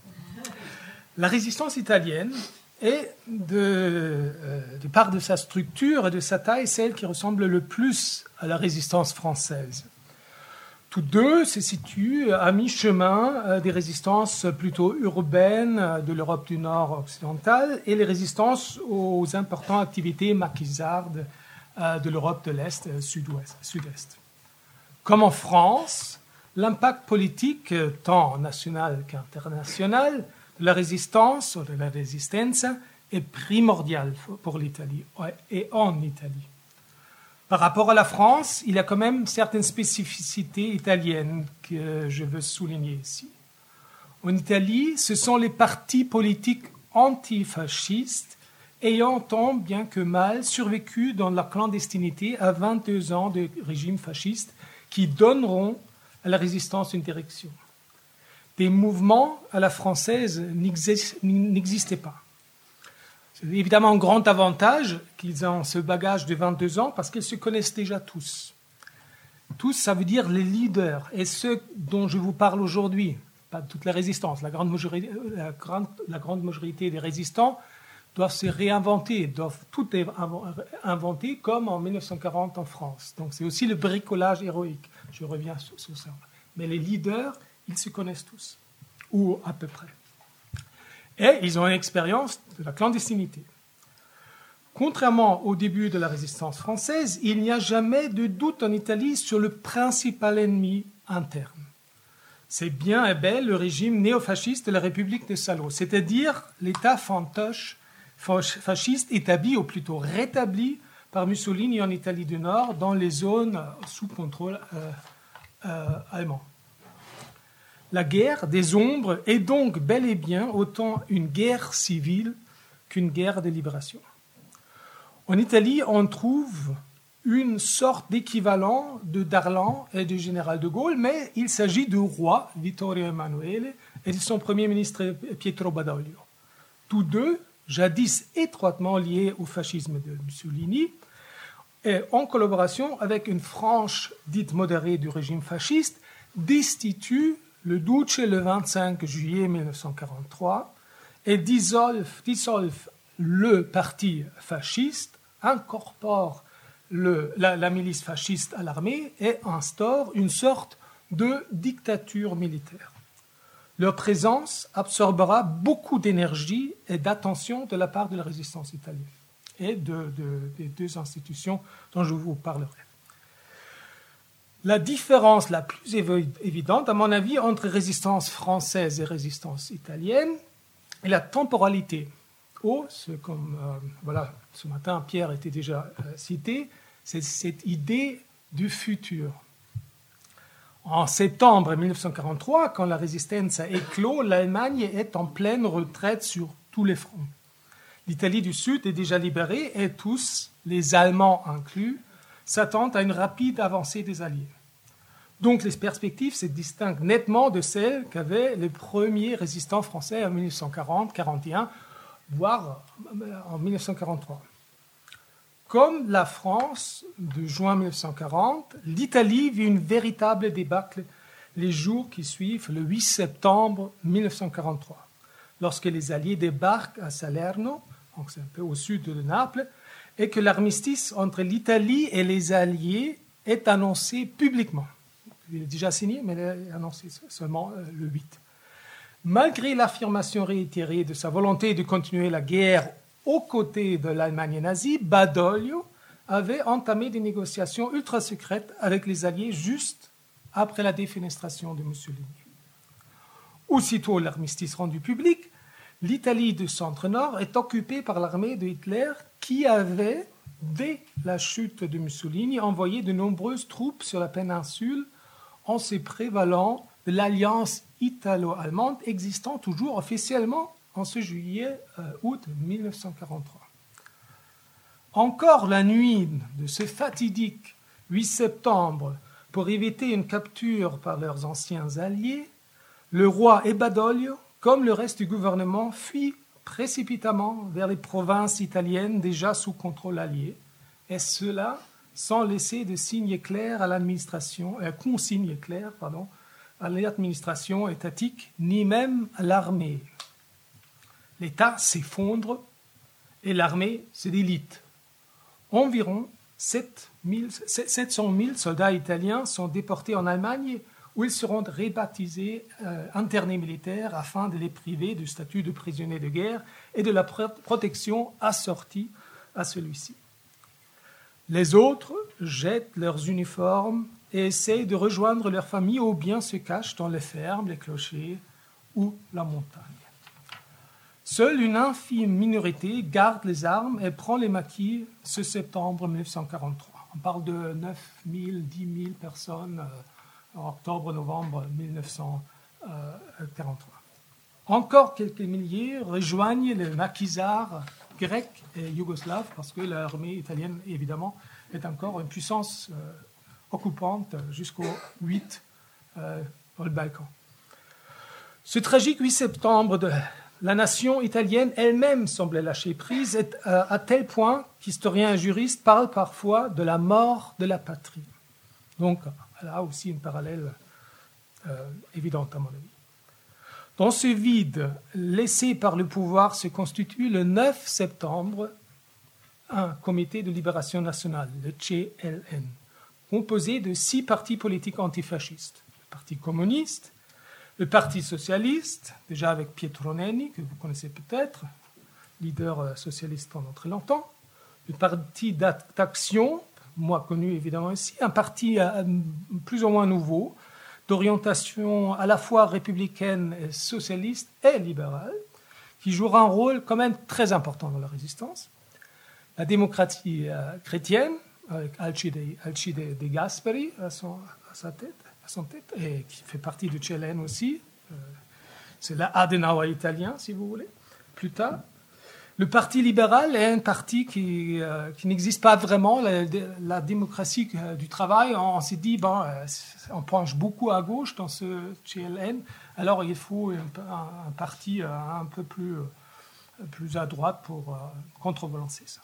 La résistance italienne est, de, euh, de part de sa structure et de sa taille, celle qui ressemble le plus à la résistance française. Tous deux se situent à mi-chemin euh, des résistances plutôt urbaines de l'Europe du Nord occidentale et les résistances aux importantes activités maquisardes euh, de l'Europe de l'Est euh, sud-ouest, sud-est. Comme en France, l'impact politique, tant national qu'international, de la résistance ou de la resistenza est primordial pour l'Italie et en Italie. Par rapport à la France, il y a quand même certaines spécificités italiennes que je veux souligner ici. En Italie, ce sont les partis politiques antifascistes ayant tant bien que mal survécu dans la clandestinité à vingt-deux ans de régime fasciste qui donneront à la résistance une direction. Des mouvements à la française n'existaient pas. C'est évidemment un grand avantage qu'ils ont ce bagage de vingt-deux ans parce qu'ils se connaissent déjà tous. Tous, ça veut dire les leaders. Et ceux dont je vous parle aujourd'hui, pas toute la résistance, la grande majorité, la grande, la grande majorité des résistants doivent se réinventer, doivent tout inventer comme en mille neuf cent quarante en France. Donc c'est aussi le bricolage héroïque. Je reviens sur, sur ça. Mais les leaders, ils se connaissent tous, ou à peu près. Et ils ont une expérience de la clandestinité. Contrairement au début de la résistance française, il n'y a jamais de doute en Italie sur le principal ennemi interne. C'est bien et bel le régime néofasciste de la République de Salo, c'est-à-dire l'État fantoche fasciste établi, ou plutôt rétabli, par Mussolini en Italie du Nord, dans les zones sous contrôle euh, euh, allemand. La guerre des ombres est donc bel et bien autant une guerre civile qu'une guerre de libération. En Italie, on trouve une sorte d'équivalent de Darlan et du général de Gaulle, mais il s'agit du roi Vittorio Emanuele et de son premier ministre Pietro Badoglio. Tous deux jadis étroitement liée au fascisme de Mussolini, et en collaboration avec une frange dite modérée du régime fasciste, destitue le Duce le vingt-cinq juillet mille neuf cent quarante-trois et dissolve, dissolve le parti fasciste, incorpore le, la, la milice fasciste à l'armée et instaure une sorte de dictature militaire. Leur présence absorbera beaucoup d'énergie et d'attention de la part de la résistance italienne et de, de, des deux institutions dont je vous parlerai. La différence la plus évidente, à mon avis, entre résistance française et résistance italienne est la temporalité. Ou, ce, comme euh, voilà, ce matin Pierre était déjà euh, cité, c'est cette idée du futur. En septembre mille neuf cent quarante-trois, quand la résistance a éclos, l'Allemagne est en pleine retraite sur tous les fronts. L'Italie du Sud est déjà libérée et tous, les Allemands inclus, s'attendent à une rapide avancée des Alliés. Donc les perspectives se distinguent nettement de celles qu'avaient les premiers résistants français en mille neuf cent quarante quarante et un, voire en mille neuf cent quarante-trois. Comme la France de juin mille neuf cent quarante, l'Italie vit une véritable débâcle les jours qui suivent le huit septembre mille neuf cent quarante-trois, lorsque les Alliés débarquent à Salerno, donc c'est un peu au sud de Naples, et que l'armistice entre l'Italie et les Alliés est annoncé publiquement. Il est déjà signé, mais il est annoncé seulement le huit. Malgré l'affirmation réitérée de sa volonté de continuer la guerre aux côtés de l'Allemagne nazie, Badoglio avait entamé des négociations ultra secrètes avec les Alliés juste après la défenestration de Mussolini. Aussitôt l'armistice rendu public, l'Italie du centre-nord est occupée par l'armée de Hitler qui avait, dès la chute de Mussolini, envoyé de nombreuses troupes sur la péninsule en se prévalant de l'alliance italo-allemande existant toujours officiellement en ce juillet-août euh, mille neuf cent quarante-trois. Encore la nuit de ce fatidique huit septembre, pour éviter une capture par leurs anciens alliés, le roi et Badoglio, comme le reste du gouvernement, fuient précipitamment vers les provinces italiennes déjà sous contrôle allié, et cela sans laisser de signes clairs à l'administration, euh, consignes claires, pardon, à l'administration étatique, ni même à l'armée. L'État s'effondre et l'armée se délite. Environ sept cent mille soldats italiens sont déportés en Allemagne où ils seront rebaptisés euh, internés militaires afin de les priver du statut de prisonniers de guerre et de la protection assortie à celui-ci. Les autres jettent leurs uniformes et essayent de rejoindre leur famille ou bien se cachent dans les fermes, les clochers ou la montagne. Seule une infime minorité garde les armes et prend les maquis ce septembre mille neuf cent quarante-trois. On parle de neuf mille, dix mille personnes euh, en octobre-novembre mille neuf cent quarante-trois. Encore quelques milliers rejoignent les maquisards grecs et yougoslaves parce que l'armée italienne, évidemment, est encore une puissance euh, occupante jusqu'au huit euh, dans le Balkan. Ce tragique huit septembre de la nation italienne elle-même semblait lâcher prise à tel point qu'historiens et juristes parlent parfois de la mort de la patrie. Donc, là aussi une parallèle euh, évidente à mon avis. Dans ce vide laissé par le pouvoir se constitue le neuf septembre un comité de libération nationale, le C L N, composé de six partis politiques antifascistes. Le Parti communiste, le Parti socialiste, déjà avec Pietro Nenni, que vous connaissez peut-être, leader socialiste pendant très longtemps, le Parti d'action, moi connu évidemment ici, un parti plus ou moins nouveau, d'orientation à la fois républicaine, et socialiste et libérale, qui jouera un rôle quand même très important dans la résistance. La démocratie euh, chrétienne, avec Alcide, Alcide De Gasperi à, son, à sa tête, à son tête, et qui fait partie du C L N aussi. Euh, c'est l'Adenauer italien, si vous voulez, plus tard. Le Parti libéral est un parti qui, euh, qui n'existe pas vraiment. La, la démocratie du travail, on, on s'est dit, bon, euh, on penche beaucoup à gauche dans ce C L N, alors il faut un, un, un parti euh, un peu plus plus à droite pour euh, contrebalancer ça.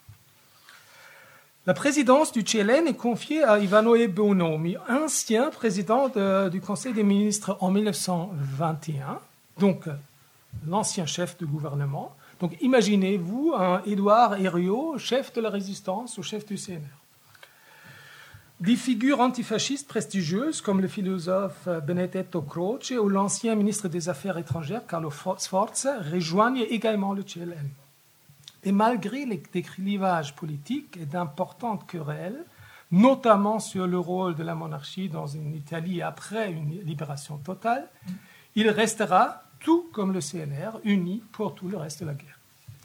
La présidence du C L N est confiée à Ivanoe Bonomi, ancien président de, du Conseil des ministres en mille neuf cent vingt et un, donc l'ancien chef de gouvernement. Donc imaginez-vous un Édouard Herriot, chef de la résistance ou chef du C N R. Des figures antifascistes prestigieuses comme le philosophe Benedetto Croce ou l'ancien ministre des Affaires étrangères Carlo Sforza rejoignent également le C L N. Et malgré les clivages politiques et d'importantes querelles, notamment sur le rôle de la monarchie dans une Italie après une libération totale, il restera, tout comme le C N R, uni pour tout le reste de la guerre.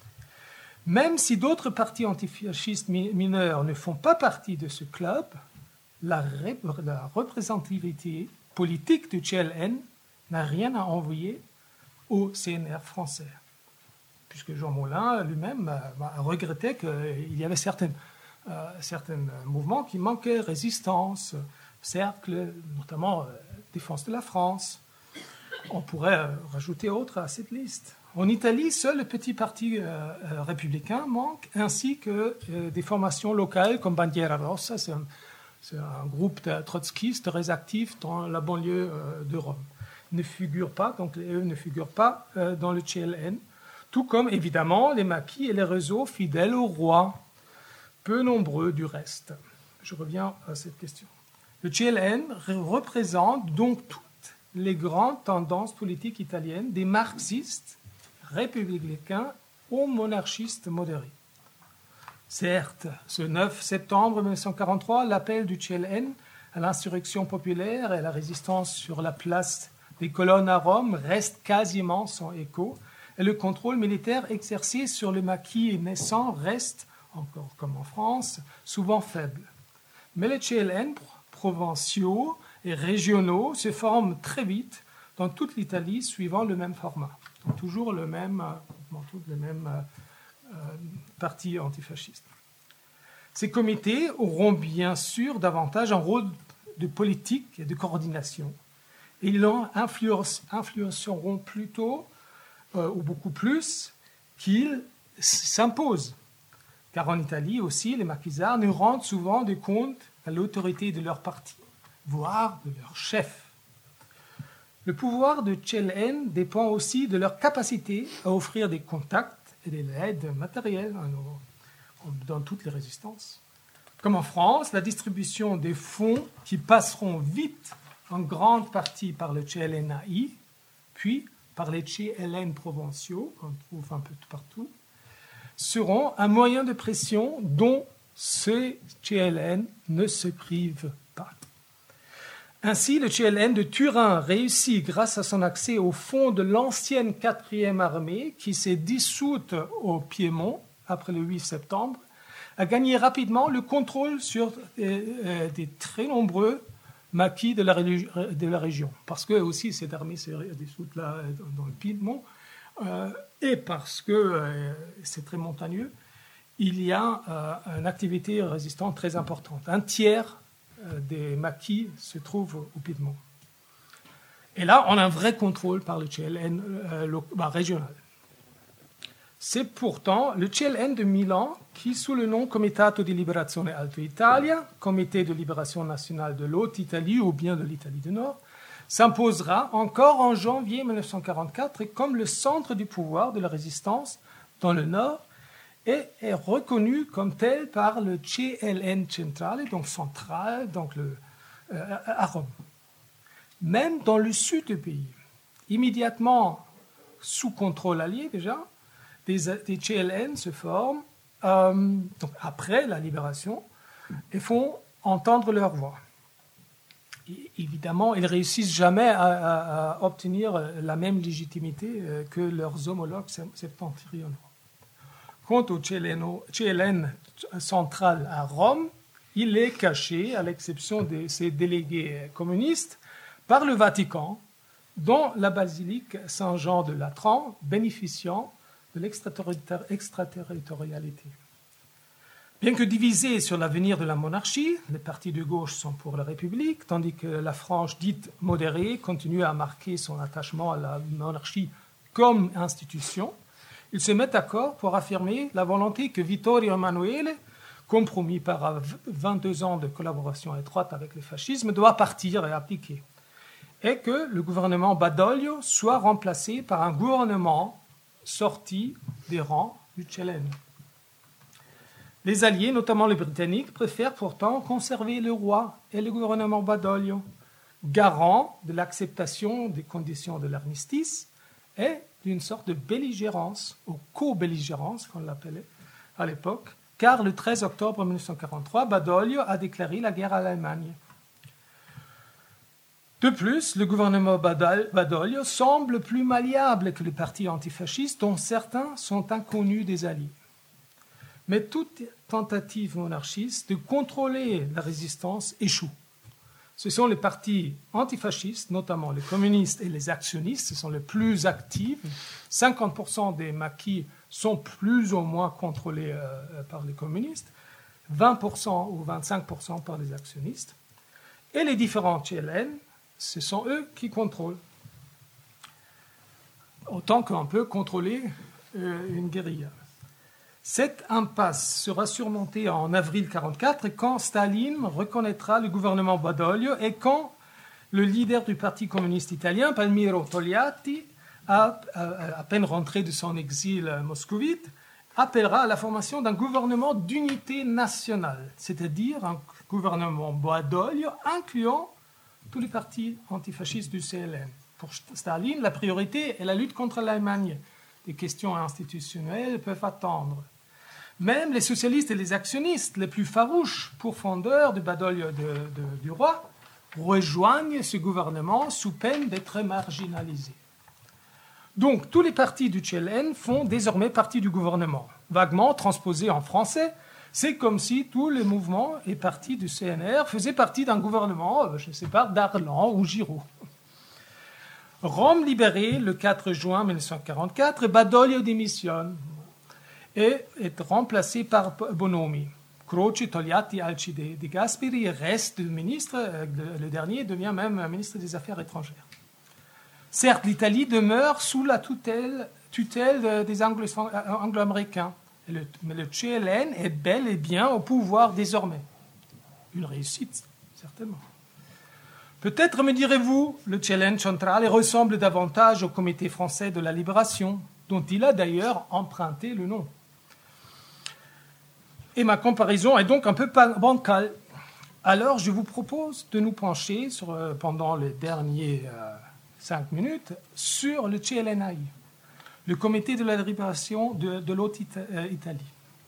Même si d'autres partis antifascistes mineurs ne font pas partie de ce club, la, ré- la représentativité politique du C L N n'a rien à envier au C N R français. Puisque Jean Moulin lui-même a regretté qu'il y avait certains, euh, certains mouvements qui manquaient, résistance, cercle, notamment euh, défense de la France. On pourrait euh, rajouter autres à cette liste. En Italie, seul le petit parti euh, euh, républicain manque, ainsi que euh, des formations locales comme Bandiera Rossa, c'est un, c'est un groupe de trotskistes très actif dans la banlieue euh, de Rome. Ne figurent pas, donc eux ne figurent pas euh, dans le C L N. Tout comme, évidemment, les maquis et les réseaux fidèles au roi, peu nombreux du reste. Je reviens à cette question. Le C L N représente donc toutes les grandes tendances politiques italiennes, des marxistes, républicains aux monarchistes modérés. Certes, ce neuf septembre mille neuf cent quarante-trois, l'appel du C L N à l'insurrection populaire et à la résistance sur la place des colonnes à Rome reste quasiment sans écho, et le contrôle militaire exercé sur le maquis naissant reste, encore comme en France, souvent faible. Mais les C L N provinciaux et régionaux se forment très vite dans toute l'Italie suivant le même format, donc toujours le même, dans tout le même euh, parti antifasciste. Ces comités auront bien sûr davantage un rôle de politique et de coordination. Et ils influenceront plutôt Euh, ou beaucoup plus, qu'ils s'imposent. Car en Italie aussi, les maquisards ne rendent souvent des comptes à l'autorité de leur parti, voire de leur chef. Le pouvoir de C L N dépend aussi de leur capacité à offrir des contacts et de l'aide matérielle, comme dans toutes les résistances. Comme en France, la distribution des fonds qui passeront vite en grande partie par le C L N A I, puis par les C L N provinciaux, qu'on trouve un peu partout, seront un moyen de pression dont ces C L N ne se privent pas. Ainsi, le C L N de Turin réussit, grâce à son accès aux fonds de l'ancienne quatrième armée, qui s'est dissoute au Piémont après le huit septembre, à gagner rapidement le contrôle sur euh, des très nombreux maquis de la, de la région, parce que aussi cette armée s'est dissoute là dans le Piémont, euh, et parce que euh, c'est très montagneux, il y a euh, une activité résistante très importante. Un tiers euh, des maquis se trouve au Piémont. Et là, on a un vrai contrôle par le C L N euh, lo- bah, régional. C'est pourtant le C L N de Milan qui, sous le nom Comitato di Liberazione Alto Italia, Comité de libération nationale de l'Haute-Italie ou bien de l'Italie du Nord, s'imposera encore en janvier mille neuf cent quarante-quatre et comme le centre du pouvoir de la résistance dans le Nord et est reconnu comme tel par le C L N Centrale, donc central, donc le, euh, à Rome. Même dans le sud du pays, immédiatement sous contrôle allié déjà, Des, des C L N se forment euh, donc après la libération et font entendre leur voix. Et évidemment, ils ne réussissent jamais à, à, à obtenir la même légitimité que leurs homologues septentrionaux. Quant au C L N, C L N central à Rome, il est caché, à l'exception de ses délégués communistes, par le Vatican, dont la basilique Saint-Jean de Latran bénéficiant de l'extraterritorialité. Bien que divisés sur l'avenir de la monarchie, les partis de gauche sont pour la République, tandis que la frange dite modérée continue à marquer son attachement à la monarchie comme institution, ils se mettent d'accord pour affirmer la volonté que Vittorio Emanuele, compromis par vingt-deux ans de collaboration étroite avec le fascisme, doit partir et appliquer. Et que le gouvernement Badoglio soit remplacé par un gouvernement sorti des rangs du C L N. Les Alliés, notamment les Britanniques, préfèrent pourtant conserver le roi et le gouvernement Badoglio, garant de l'acceptation des conditions de l'armistice et d'une sorte de belligérance, ou co-belligérance, qu'on l'appelait à l'époque, car le treize octobre mille neuf cent quarante-trois, Badoglio a déclaré la guerre à l'Allemagne. De plus, le gouvernement Badoglio semble plus malléable que les partis antifascistes, dont certains sont inconnus des Alliés. Mais toute tentative monarchiste de contrôler la résistance échoue. Ce sont les partis antifascistes, notamment les communistes et les actionnistes, qui sont les plus actifs. cinquante pour cent des maquis sont plus ou moins contrôlés euh, par les communistes, vingt pour cent ou vingt-cinq pour cent par les actionnistes. Et les différents C L N, ce sont eux qui contrôlent. Autant qu'on peut contrôler euh, une guérilla. Cette impasse sera surmontée en avril mille neuf cent quarante-quatre quand Staline reconnaîtra le gouvernement Badoglio et quand le leader du Parti communiste italien, Palmiro Togliatti, à, à, à peine rentré de son exil moscovite, appellera à la formation d'un gouvernement d'unité nationale, c'est-à-dire un gouvernement Badoglio incluant tous les partis antifascistes du C L N. Pour Staline, la priorité est la lutte contre l'Allemagne. Des questions institutionnelles peuvent attendre. Même les socialistes et les actionnistes les plus farouches pourfendeurs du Badoglio de, de, du roi rejoignent ce gouvernement sous peine d'être marginalisés. Donc, tous les partis du C L N font désormais partie du gouvernement. Vaguement transposé en français, c'est comme si tous les mouvements et partis du C N R faisaient partie d'un gouvernement, je ne sais pas, d'Arlan ou Giraud. Rome libérée le quatre juin mille neuf cent quarante-quatre, Badoglio démissionne et est remplacé par Bonomi. Croce, Togliatti, Alci de Gasperi reste ministre, le dernier devient même ministre des Affaires étrangères. Certes, l'Italie demeure sous la tutelle, tutelle des Anglo-Américains, mais le C L N est bel et bien au pouvoir désormais. Une réussite, certainement. Peut-être, me direz-vous, le C L N central ressemble davantage au Comité français de la libération, dont il a d'ailleurs emprunté le nom. Et ma comparaison est donc un peu bancale. Alors, je vous propose de nous pencher sur, pendant les derniers euh, cinq minutes sur le C L N A I, le Comité de la libération de, de l'Haute-Italie.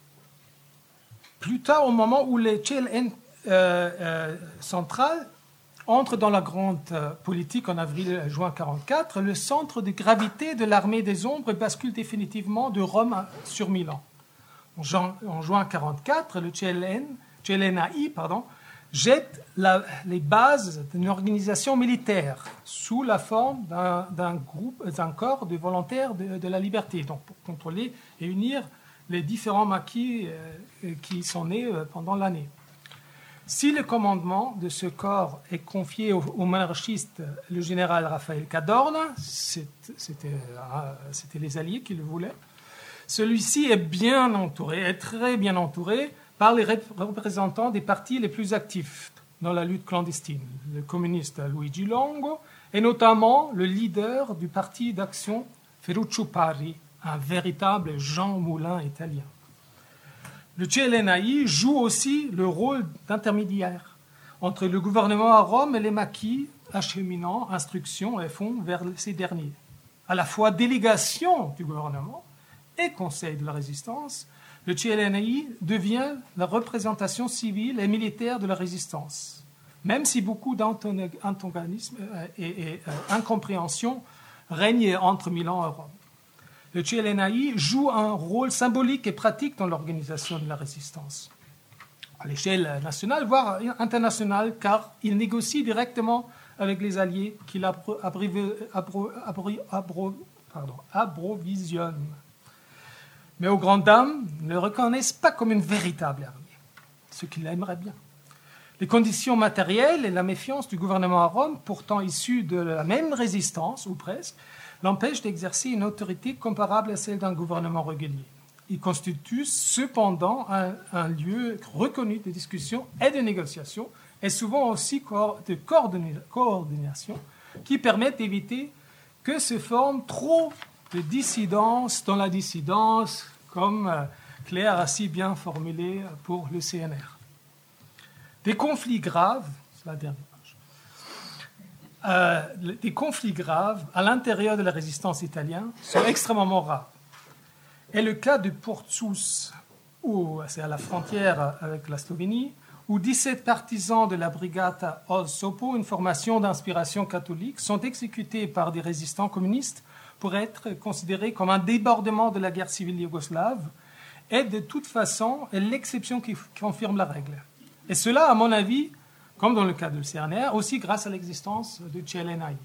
Plus tard, au moment où le C L N euh, euh, central entre dans la grande euh, politique en avril-juin mille neuf cent quarante-quatre, le centre de gravité de l'armée des ombres bascule définitivement de Rome sur Milan. En juin mille neuf cent quarante-quatre, le C L N, C L N A I pardon, jette la, les bases d'une organisation militaire sous la forme d'un, d'un groupe, d'un corps de volontaires de, de la liberté, donc pour contrôler et unir les différents maquis euh, qui sont nés euh, pendant l'année. Si le commandement de ce corps est confié au, au monarchiste, le général Raphaël Cadorna, c'était, c'était, euh, c'était les Alliés qui le voulaient, celui-ci est bien entouré, est très bien entouré par les représentants des partis les plus actifs dans la lutte clandestine, le communiste Luigi Longo et notamment le leader du parti d'action Ferruccio Parri, un véritable Jean Moulin italien. Le C L N A I joue aussi le rôle d'intermédiaire entre le gouvernement à Rome et les maquis acheminant instructions et fonds vers ces derniers. À la fois délégation du gouvernement et conseil de la résistance, le C L N A I devient la représentation civile et militaire de la résistance, même si beaucoup d'antagonisme et d'incompréhension règnent entre Milan et Rome. Le C L N A I joue un rôle symbolique et pratique dans l'organisation de la résistance, à l'échelle nationale, voire internationale, car il négocie directement avec les Alliés qu'il abro, abro, abro, abro, pardon, approvisionnent. Mais aux grandes dames ne le reconnaissent pas comme une véritable armée, ce qu'ils aimeraient bien. Les conditions matérielles et la méfiance du gouvernement à Rome, pourtant issus de la même résistance, ou presque, l'empêchent d'exercer une autorité comparable à celle d'un gouvernement régulier. Il constitue cependant un, un lieu reconnu de discussion et de négociation, et souvent aussi de coordination, qui permettent d'éviter que se forment trop de dissidence dans la dissidence, comme Claire a si bien formulé pour le C N R. Des conflits graves, c'est la dernière page, euh, des conflits graves à l'intérieur de la résistance italienne sont extrêmement rares. Et le cas de Portsous, où c'est à la frontière avec la Slovénie, où dix-sept partisans de la Brigata Ossopo, une formation d'inspiration catholique, sont exécutés par des résistants communistes pour être considérés comme un débordement de la guerre civile yougoslave, est de toute façon l'exception qui confirme la règle. Et cela, à mon avis, comme dans le cas de C N R, aussi grâce à l'existence du C L N A I,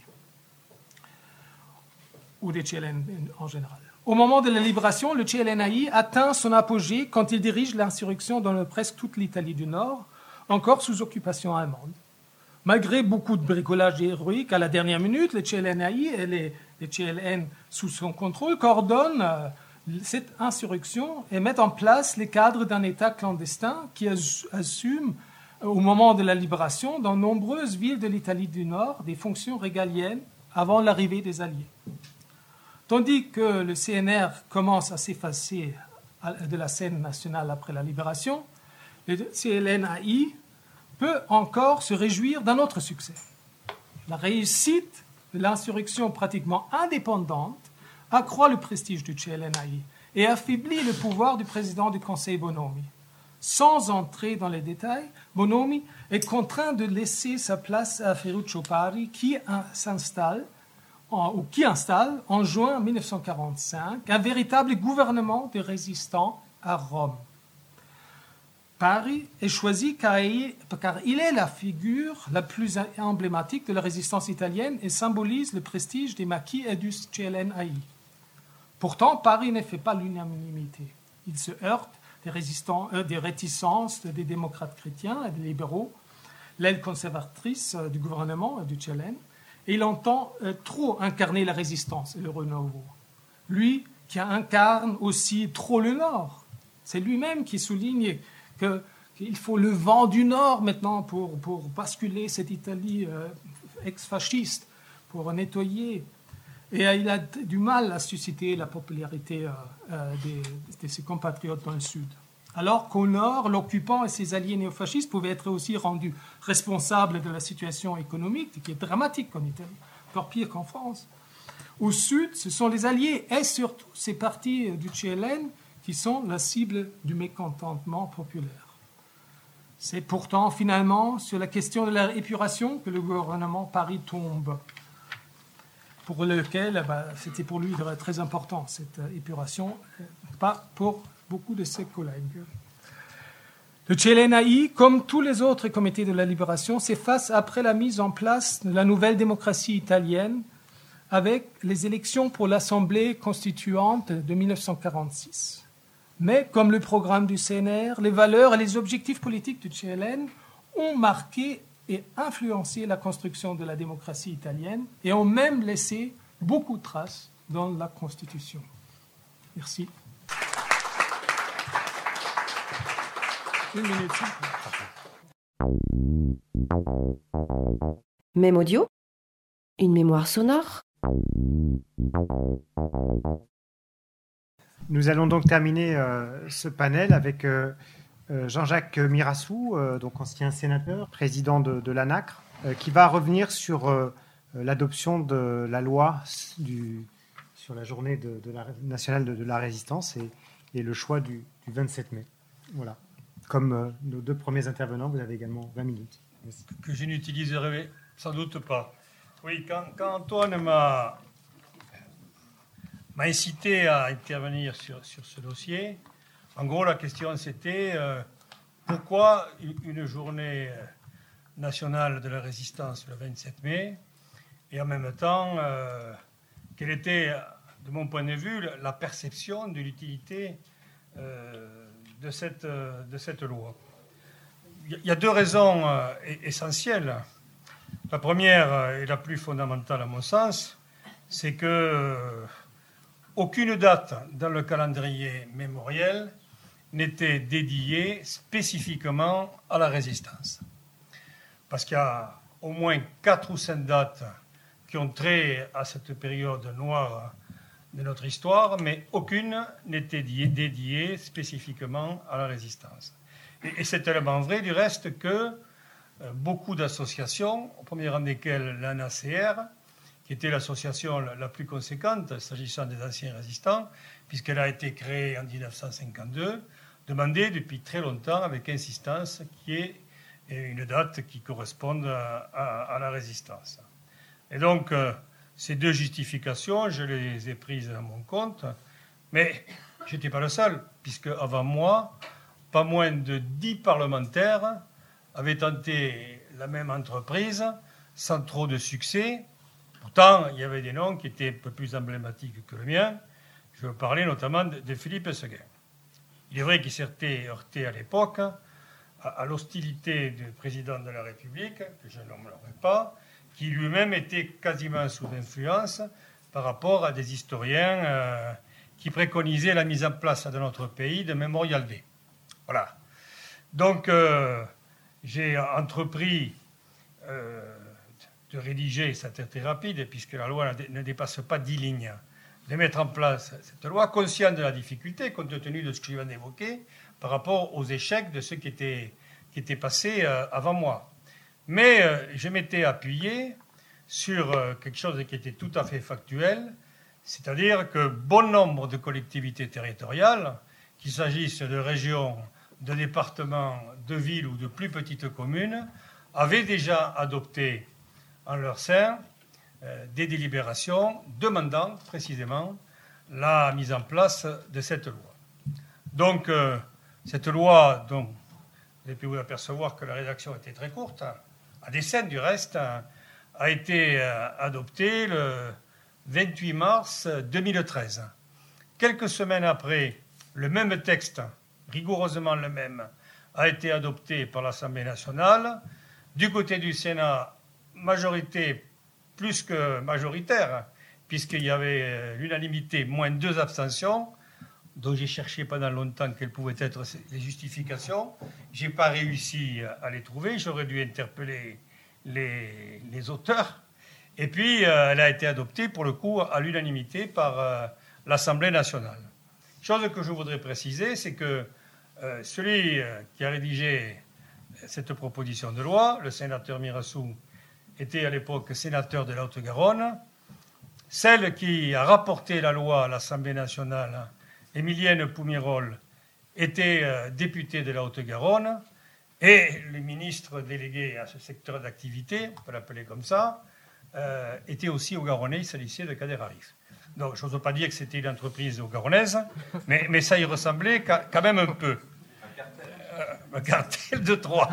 ou des C L N en général. Au moment de la libération, le C L N A I atteint son apogée quand il dirige l'insurrection dans presque toute l'Italie du Nord, encore sous occupation allemande. Malgré beaucoup de bricolage héroïque, à la dernière minute, le C L N A I et les, les C L N sous son contrôle coordonnent euh, cette insurrection et mettent en place les cadres d'un État clandestin qui assume, au moment de la libération, dans nombreuses villes de l'Italie du Nord, des fonctions régaliennes avant l'arrivée des Alliés. Tandis que le C N R commence à s'effacer de la scène nationale après la libération, le C L N A I peut encore se réjouir d'un autre succès. La réussite de l'insurrection pratiquement indépendante accroît le prestige du C L N A I et affaiblit le pouvoir du président du Conseil Bonomi. Sans entrer dans les détails, Bonomi est contraint de laisser sa place à Ferruccio Pari qui s'installe ou qui installe en juin mille neuf cent quarante-cinq un véritable gouvernement de résistants à Rome. Pari est choisi car il, car il est la figure la plus emblématique de la résistance italienne et symbolise le prestige des maquis et du C L N A I. Pourtant, Pari ne fait pas l'unanimité. Il se heurte des, résistants, euh, des réticences des démocrates chrétiens et des libéraux, l'aile conservatrice du gouvernement et du C L N, et il entend euh, trop incarner la résistance et le renouveau. Lui qui incarne aussi trop le Nord. C'est lui-même qui souligne que, qu'il faut le vent du Nord maintenant pour, pour basculer cette Italie euh, ex-fasciste, pour nettoyer. Et euh, il a du mal à susciter la popularité euh, euh, des, de ses compatriotes dans le Sud. Alors qu'au Nord, l'occupant et ses alliés néofascistes pouvaient être aussi rendus responsables de la situation économique, qui est dramatique en Italie, encore pire qu'en France. Au Sud, ce sont les alliés et surtout ces partis du C L N qui sont la cible du mécontentement populaire. C'est pourtant finalement sur la question de la épuration que le gouvernement Pari tombe, pour lequel bah, c'était pour lui très important, cette épuration, pas pour beaucoup de ses collègues. Le C L N A I, comme tous les autres comités de la libération, s'efface après la mise en place de la nouvelle démocratie italienne avec les élections pour l'Assemblée constituante de mille neuf cent quarante-six. Mais, comme le programme du C N R, les valeurs et les objectifs politiques du C L N ont marqué et influencé la construction de la démocratie italienne et ont même laissé beaucoup de traces dans la Constitution. Merci. Une minute. Même audio, une mémoire sonore. Nous allons donc terminer euh, ce panel avec euh, euh, Jean-Jacques Mirassou, euh, donc ancien sénateur, président de, de l'A N A C R, euh, qui va revenir sur euh, l'adoption de la loi du, sur la journée de, de la, nationale de, de la résistance et, et le choix du, du vingt-sept mai. Voilà. Comme euh, nos deux premiers intervenants, vous avez également vingt minutes. Merci. Que je n'utiliserai sans doute pas. Oui, quand, quand Antoine m'a, m'a incité à intervenir sur, sur ce dossier, en gros, la question c'était euh, pourquoi une journée nationale de la résistance le vingt-sept mai et en même temps, euh, quelle était, de mon point de vue, la perception de l'utilité euh, de cette, de cette loi. il y a deux raisons euh, essentielles. La première et la plus fondamentale à mon sens, c'est que euh, aucune date dans le calendrier mémoriel n'était dédiée spécifiquement à la résistance. Parce qu'il y a au moins quatre ou cinq dates qui ont trait à cette période noire de notre histoire, mais aucune n'était dédiée spécifiquement à la résistance. Et, et c'est tellement vrai, du reste, que euh, beaucoup d'associations, au premier rang desquelles l'A N A C R, qui était l'association la, la plus conséquente s'agissant des anciens résistants, puisqu'elle a été créée en dix-neuf cent cinquante-deux, demandait depuis très longtemps, avec insistance, qu'il y ait une date qui corresponde à, à, à la résistance. Et donc, euh, ces deux justifications, je les ai prises à mon compte, mais je n'étais pas le seul, puisque avant moi, pas moins de dix parlementaires avaient tenté la même entreprise sans trop de succès. Pourtant, il y avait des noms qui étaient un peu plus emblématiques que le mien. Je veux parler notamment de, de Philippe Séguin. Il est vrai qu'il s'était heurté à l'époque à, à l'hostilité du président de la République, que je nommerai pas, qui lui-même était quasiment sous influence par rapport à des historiens euh, qui préconisaient la mise en place dans notre pays de Memorial Day. Voilà. Donc, euh, j'ai entrepris euh, de rédiger, ça a été rapide, puisque la loi ne dépasse pas dix lignes, de mettre en place cette loi, conscient de la difficulté, compte tenu de ce que je viens d'évoquer, par rapport aux échecs de ceux qui étaient, qui étaient passés euh, avant moi. Mais euh, je m'étais appuyé sur euh, quelque chose qui était tout à fait factuel, c'est-à-dire que bon nombre de collectivités territoriales, qu'il s'agisse de régions, de départements, de villes ou de plus petites communes, avaient déjà adopté en leur sein euh, des délibérations demandant précisément la mise en place de cette loi. Donc, euh, cette loi, dont vous avez pu vous apercevoir que la rédaction était très courte, à dessein du reste, a été adoptée le vingt-huit mars deux mille treize. Quelques semaines après, le même texte, rigoureusement le même, a été adopté par l'Assemblée nationale. Du côté du Sénat, majorité plus que majoritaire, puisqu'il y avait l'unanimité, moins deux abstentions, dont j'ai cherché pendant longtemps quelles pouvaient être les justifications. Je n'ai pas réussi à les trouver. J'aurais dû interpeller les, les auteurs. Et puis, euh, elle a été adoptée, pour le coup, à l'unanimité par euh, l'Assemblée nationale. Chose que je voudrais préciser, c'est que euh, celui euh, qui a rédigé cette proposition de loi, le sénateur Mirassou, était à l'époque sénateur de la Haute-Garonne. Celle qui a rapporté la loi à l'Assemblée nationale, Émilienne Poumirol, était euh, députée de la Haute-Garonne, et le ministre délégué à ce secteur d'activité, on peut l'appeler comme ça, euh, était aussi au Garonnais, il s'agissait de Kader Arif. Donc, je n'ose pas dire que c'était une entreprise au Garonnaise, mais, mais ça y ressemblait quand même un peu. Un cartel, euh, un cartel de trois.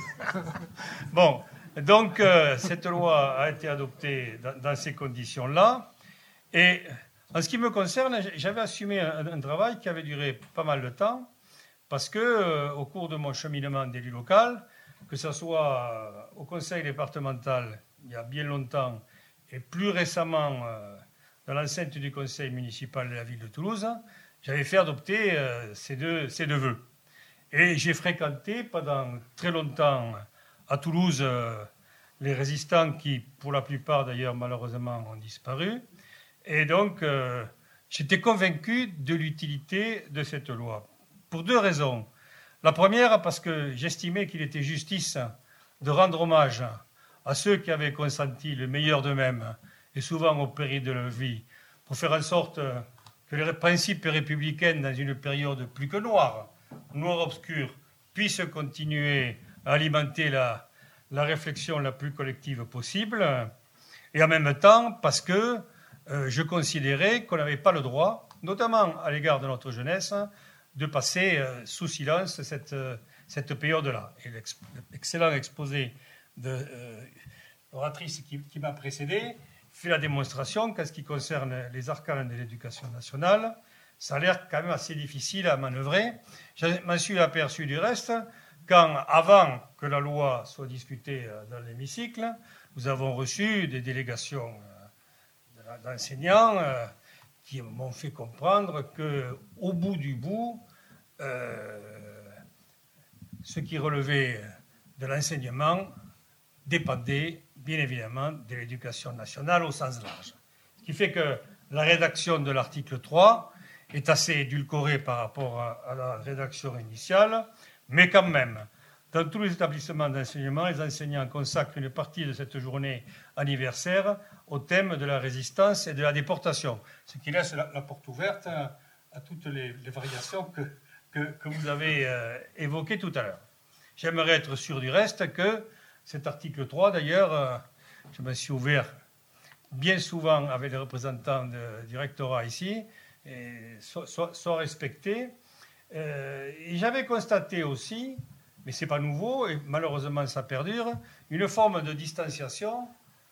Bon, donc euh, cette loi a été adoptée dans, dans ces conditions-là, et en ce qui me concerne, j'avais assumé un, un travail qui avait duré pas mal de temps, parce que euh, au cours de mon cheminement d'élu local, que ce soit euh, au conseil départemental il y a bien longtemps, et plus récemment euh, dans l'enceinte du conseil municipal de la ville de Toulouse, j'avais fait adopter euh, ces, deux, ces deux vœux. Et j'ai fréquenté pendant très longtemps à Toulouse euh, les résistants qui, pour la plupart d'ailleurs, malheureusement, ont disparu. Et donc, euh, j'étais convaincu de l'utilité de cette loi. Pour deux raisons. La première, parce que j'estimais qu'il était justice de rendre hommage à ceux qui avaient consenti le meilleur d'eux-mêmes, et souvent au péril de leur vie, pour faire en sorte que les principes républicains, dans une période plus que noire, noire obscure, puissent continuer à alimenter la, la réflexion la plus collective possible. Et en même temps, parce que euh, je considérais qu'on n'avait pas le droit, notamment à l'égard de notre jeunesse, de passer euh, sous silence cette, euh, cette période-là. Et l'excellent exposé de euh, l'oratrice qui, qui m'a précédé fait la démonstration qu'en ce qui concerne les arcanes de l'éducation nationale, ça a l'air quand même assez difficile à manœuvrer. Je m'en suis aperçu du reste quand, avant que la loi soit discutée dans l'hémicycle, nous avons reçu des délégations d'enseignants qui m'ont fait comprendre qu'au bout du bout, euh, ce qui relevait de l'enseignement dépendait bien évidemment de l'éducation nationale au sens large. Ce qui fait que la rédaction de l'article trois est assez édulcorée par rapport à, à la rédaction initiale, mais quand même, dans tous les établissements d'enseignement, les enseignants consacrent une partie de cette journée anniversaire au thème de la résistance et de la déportation, ce qui laisse la, la porte ouverte à, à toutes les, les variations que, que, que vous avez euh, évoquées tout à l'heure. J'aimerais être sûr du reste que cet article trois, d'ailleurs, euh, je me suis ouvert bien souvent avec les représentants de, du rectorat ici, et soit, soit, soit respecté. Euh, et j'avais constaté aussi, mais ce n'est pas nouveau, et malheureusement ça perdure, une forme de distanciation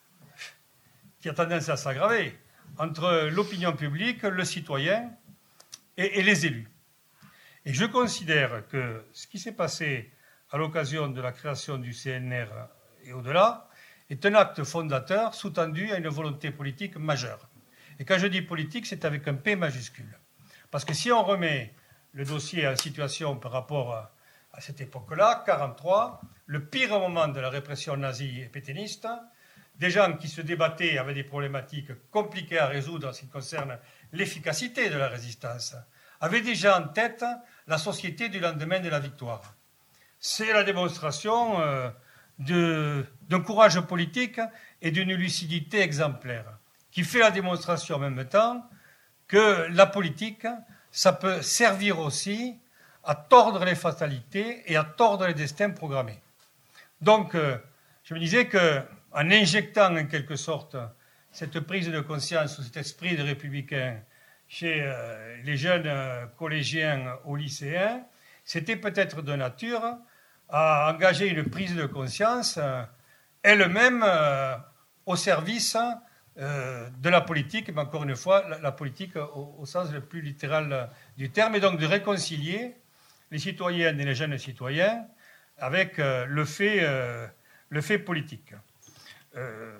qui a tendance à s'aggraver entre l'opinion publique, le citoyen et, et les élus. Et je considère que ce qui s'est passé à l'occasion de la création du C N R et au-delà est un acte fondateur sous-tendu à une volonté politique majeure. Et quand je dis politique, c'est avec un P majuscule. Parce que si on remet le dossier en situation par rapport à, à cette époque-là, quarante-trois, le pire moment de la répression nazie et pétainiste, des gens qui se débattaient avec des problématiques compliquées à résoudre en ce qui concerne l'efficacité de la résistance, avaient déjà en tête la société du lendemain de la victoire. C'est la démonstration euh, de, d'un courage politique et d'une lucidité exemplaire, qui fait la démonstration en même temps que la politique, ça peut servir aussi à tordre les fatalités et à tordre les destins programmés. Donc, euh, je me disais qu'en injectant en quelque sorte cette prise de conscience, cet esprit de républicain chez euh, les jeunes euh, collégiens aux lycéens, c'était peut-être de nature à engager une prise de conscience euh, elle-même euh, au service euh, de la politique, mais encore une fois, la, la politique au, au sens le plus littéral du terme, et donc de réconcilier les citoyennes et les jeunes citoyens avec euh, le, fait, euh, le fait politique. Euh,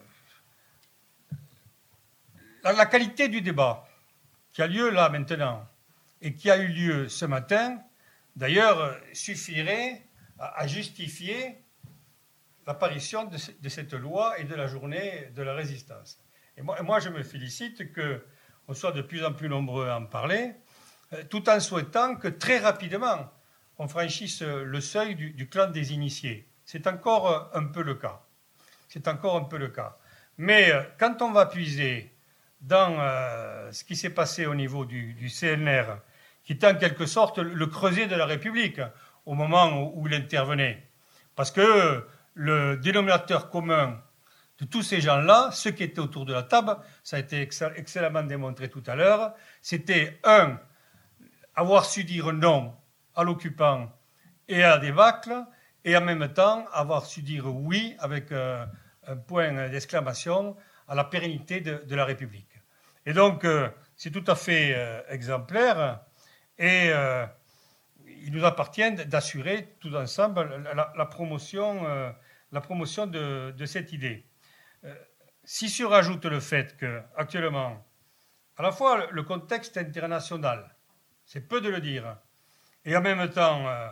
la, la qualité du débat qui a lieu là maintenant et qui a eu lieu ce matin, d'ailleurs, suffirait à, à justifier l'apparition de, de cette loi et de la journée de la résistance. Et moi, et moi je me félicite qu'on soit de plus en plus nombreux à en parler, euh, tout en souhaitant que très rapidement, on franchisse le seuil du, du clan des initiés. C'est encore un peu le cas. C'est encore un peu le cas. Mais euh, quand on va puiser dans euh, ce qui s'est passé au niveau du, du C N R, qui était en quelque sorte le creuset de la République au moment où, où il intervenait, parce que le dénominateur commun de tous ces gens-là, ceux qui étaient autour de la table, ça a été excellemment démontré tout à l'heure, c'était un, avoir su dire non à l'occupant et à la débâcle, et en même temps avoir su dire oui avec euh, un point d'exclamation à la pérennité de, de la République. Et donc, euh, c'est tout à fait euh, exemplaire, et euh, il nous appartient d'assurer tout ensemble la, la promotion, euh, la promotion de, de cette idée. Euh, si se rajoute le fait qu'actuellement, à la fois le contexte international, c'est peu de le dire, et en même temps, euh,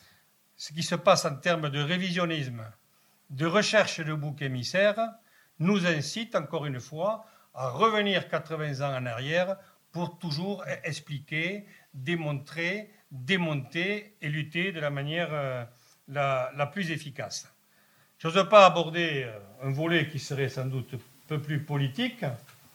ce qui se passe en termes de révisionnisme, de recherche de boucs émissaires, nous incite encore une fois à revenir quatre-vingts ans en arrière pour toujours expliquer, démontrer, démonter et lutter de la manière euh, la, la plus efficace. Je n'ose pas aborder euh, un volet qui serait sans doute un peu plus politique.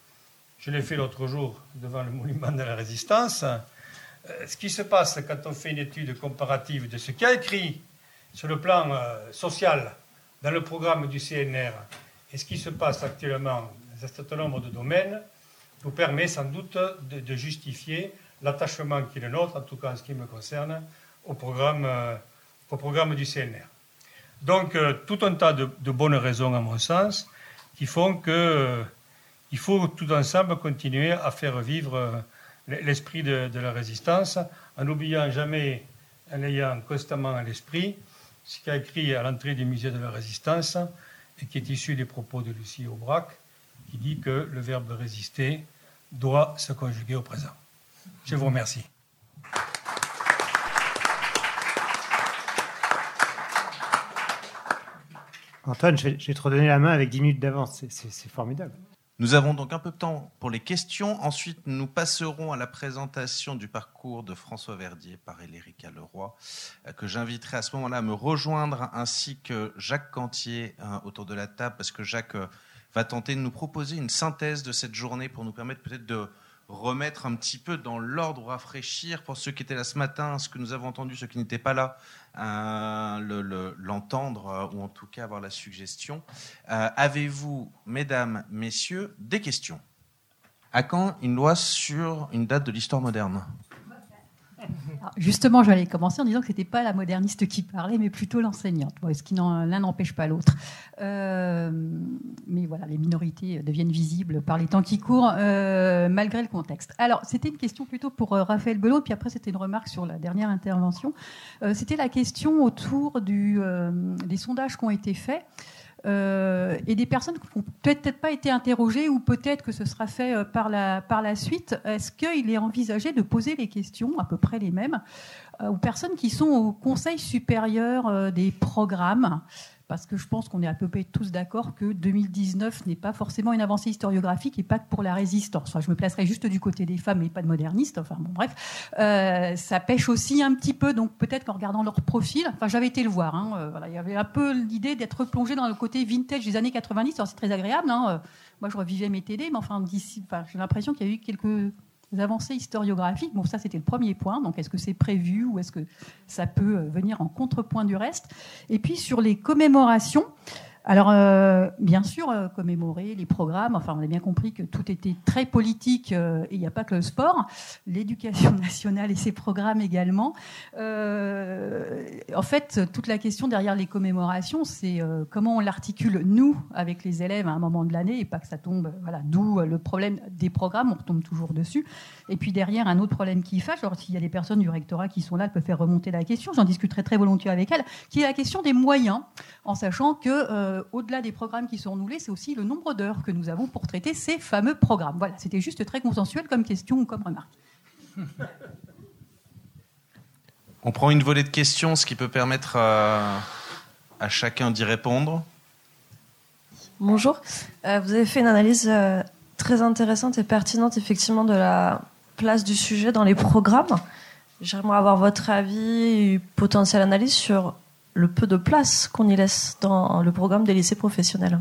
Je l'ai fait l'autre jour devant le monument de la Résistance. Euh, ce qui se passe quand on fait une étude comparative de ce qu'il y a écrit sur le plan euh, social dans le programme du C N R et ce qui se passe actuellement dans un certain nombre de domaines nous permet sans doute de, de justifier l'attachement qui est le nôtre, en tout cas en ce qui me concerne, au programme, euh, au programme du C N R. Donc, euh, tout un tas de, de bonnes raisons, à mon sens, qui font qu'il euh, faut tout ensemble continuer à faire vivre euh, l'esprit de, de la résistance, en n'oubliant jamais, en ayant constamment à l'esprit, ce qui est écrit à l'entrée du musée de la Résistance et qui est issu des propos de Lucie Aubrac, qui dit que le verbe résister doit se conjuguer au présent. Je vous remercie. Antoine, je vais, je vais te redonner la main avec dix minutes d'avance. C'est, c'est, c'est formidable. Nous avons donc un peu de temps pour les questions. Ensuite, nous passerons à la présentation du parcours de François Verdier par Élérica Leroy, que j'inviterai à ce moment-là à me rejoindre, ainsi que Jacques Cantier hein, autour de la table, parce que Jacques euh, va tenter de nous proposer une synthèse de cette journée pour nous permettre peut-être de remettre un petit peu dans l'ordre, rafraîchir pour ceux qui étaient là ce matin, ce que nous avons entendu, ceux qui n'étaient pas là, euh, le, le, l'entendre euh, ou en tout cas avoir la suggestion. Euh, avez-vous, mesdames, messieurs, des questions ? À quand une loi sur une date de l'histoire moderne ? Alors justement, j'allais commencer en disant que ce n'était pas la moderniste qui parlait, mais plutôt l'enseignante, bon, ce qui n'en, l'un n'empêche pas l'autre. Euh, mais voilà, les minorités deviennent visibles par les temps qui courent, euh, malgré le contexte. Alors, c'était une question plutôt pour euh, Raphaël Belot, puis après, c'était une remarque sur la dernière intervention. Euh, c'était la question autour du, euh, des sondages qui ont été faits. Euh, et des personnes qui n'ont peut-être pas été interrogées ou peut-être que ce sera fait par la, par la suite. Est-ce qu'il est envisagé de poser les questions, à peu près les mêmes, euh, aux personnes qui sont au Conseil supérieur euh, des programmes ? Parce que je pense qu'on est à peu près tous d'accord que deux mille dix-neuf n'est pas forcément une avancée historiographique et pas que pour la résistance. Enfin, je me placerai juste du côté des femmes, mais pas de modernistes. Enfin, bon, bref, euh, ça pêche aussi un petit peu. Donc, peut-être qu'en regardant leur profil, enfin, j'avais été le voir. Hein, euh, voilà, il y avait un peu l'idée d'être plongé dans le côté vintage des années quatre-vingt-dix. Alors, c'est très agréable. Hein, euh, moi, je revivais mes T D, mais enfin, d'ici, enfin, j'ai l'impression qu'il y a eu quelques avancées historiographiques. Bon, ça, c'était le premier point. Donc, est-ce que c'est prévu ou est-ce que ça peut venir en contrepoint du reste ? Et puis, sur les commémorations, alors, euh, bien sûr, euh, commémorer les programmes, enfin, on a bien compris que tout était très politique euh, et il n'y a pas que le sport, l'éducation nationale et ses programmes également. Euh, en fait, toute la question derrière les commémorations, c'est euh, comment on l'articule, nous, avec les élèves à un moment de l'année, et pas que ça tombe, voilà, d'où le problème des programmes, on retombe toujours dessus. Et puis derrière, un autre problème qui fâche, alors s'il y a des personnes du rectorat qui sont là, elles peuvent faire remonter la question, j'en discuterai très volontiers avec elles, qui est la question des moyens, en sachant que euh, au-delà des programmes qui sont renouvelés, c'est aussi le nombre d'heures que nous avons pour traiter ces fameux programmes. Voilà, c'était juste très consensuel comme question ou comme remarque. On prend une volée de questions, ce qui peut permettre à, à chacun d'y répondre. Bonjour. Euh, vous avez fait une analyse euh, très intéressante et pertinente, effectivement, de la place du sujet dans les programmes. J'aimerais avoir votre avis et potentielle analyse sur le peu de place qu'on y laisse dans le programme des lycées professionnels.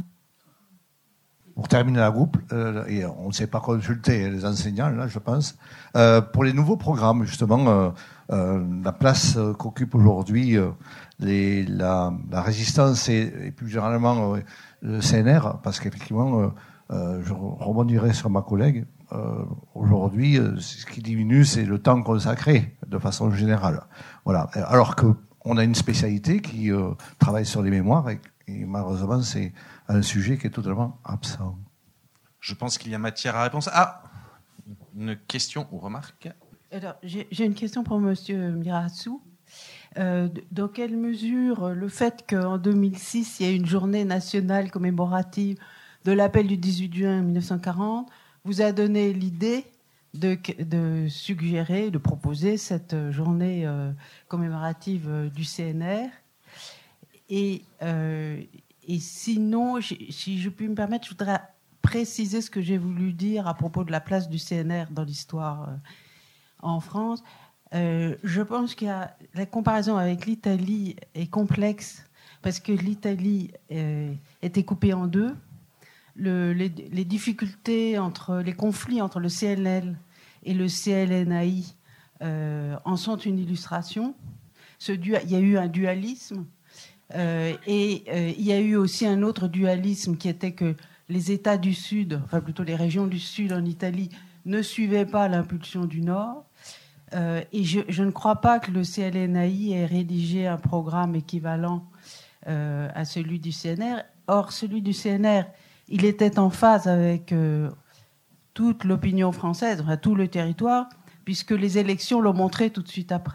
Pour terminer la groupe, euh, et on ne s'est pas consulté les enseignants, là, je pense, euh, pour les nouveaux programmes, justement, euh, euh, la place euh, qu'occupe aujourd'hui euh, les, la, la résistance et, et plus généralement euh, le C N R, parce qu'effectivement, euh, euh, je rebondirai sur ma collègue, euh, aujourd'hui, euh, ce qui diminue, c'est le temps consacré, de façon générale. Voilà. Alors que on a une spécialité qui euh, travaille sur les mémoires et, et malheureusement, c'est un sujet qui est totalement absent. Je pense qu'il y a matière à réponse. Ah, une question ou remarque ? Alors, j'ai, j'ai une question pour Monsieur Mirassou. Euh, dans quelle mesure le fait qu'en deux mille six, il y ait une journée nationale commémorative de l'appel du dix-huit juin mille neuf cent quarante vous a donné l'idée de, de suggérer, de proposer cette journée euh, commémorative euh, du C N R et, euh, et sinon, si je puis me permettre, je voudrais préciser ce que j'ai voulu dire à propos de la place du C N R dans l'histoire euh, en France. Euh, je pense qu'il y a la comparaison avec l'Italie est complexe parce que l'Italie euh, était coupée en deux. Le, les, les difficultés entre les conflits entre le C N L et le C L N A I euh, en sont une illustration. Ce du, il y a eu un dualisme euh, et euh, il y a eu aussi un autre dualisme qui était que les États du Sud, enfin plutôt les régions du Sud en Italie, ne suivaient pas l'impulsion du Nord. Euh, et je, je ne crois pas que le C L N A I ait rédigé un programme équivalent euh, à celui du C N R. Or, celui du C N R, il était en phase avec euh, toute l'opinion française, enfin tout le territoire, puisque les élections l'ont montré tout de suite après.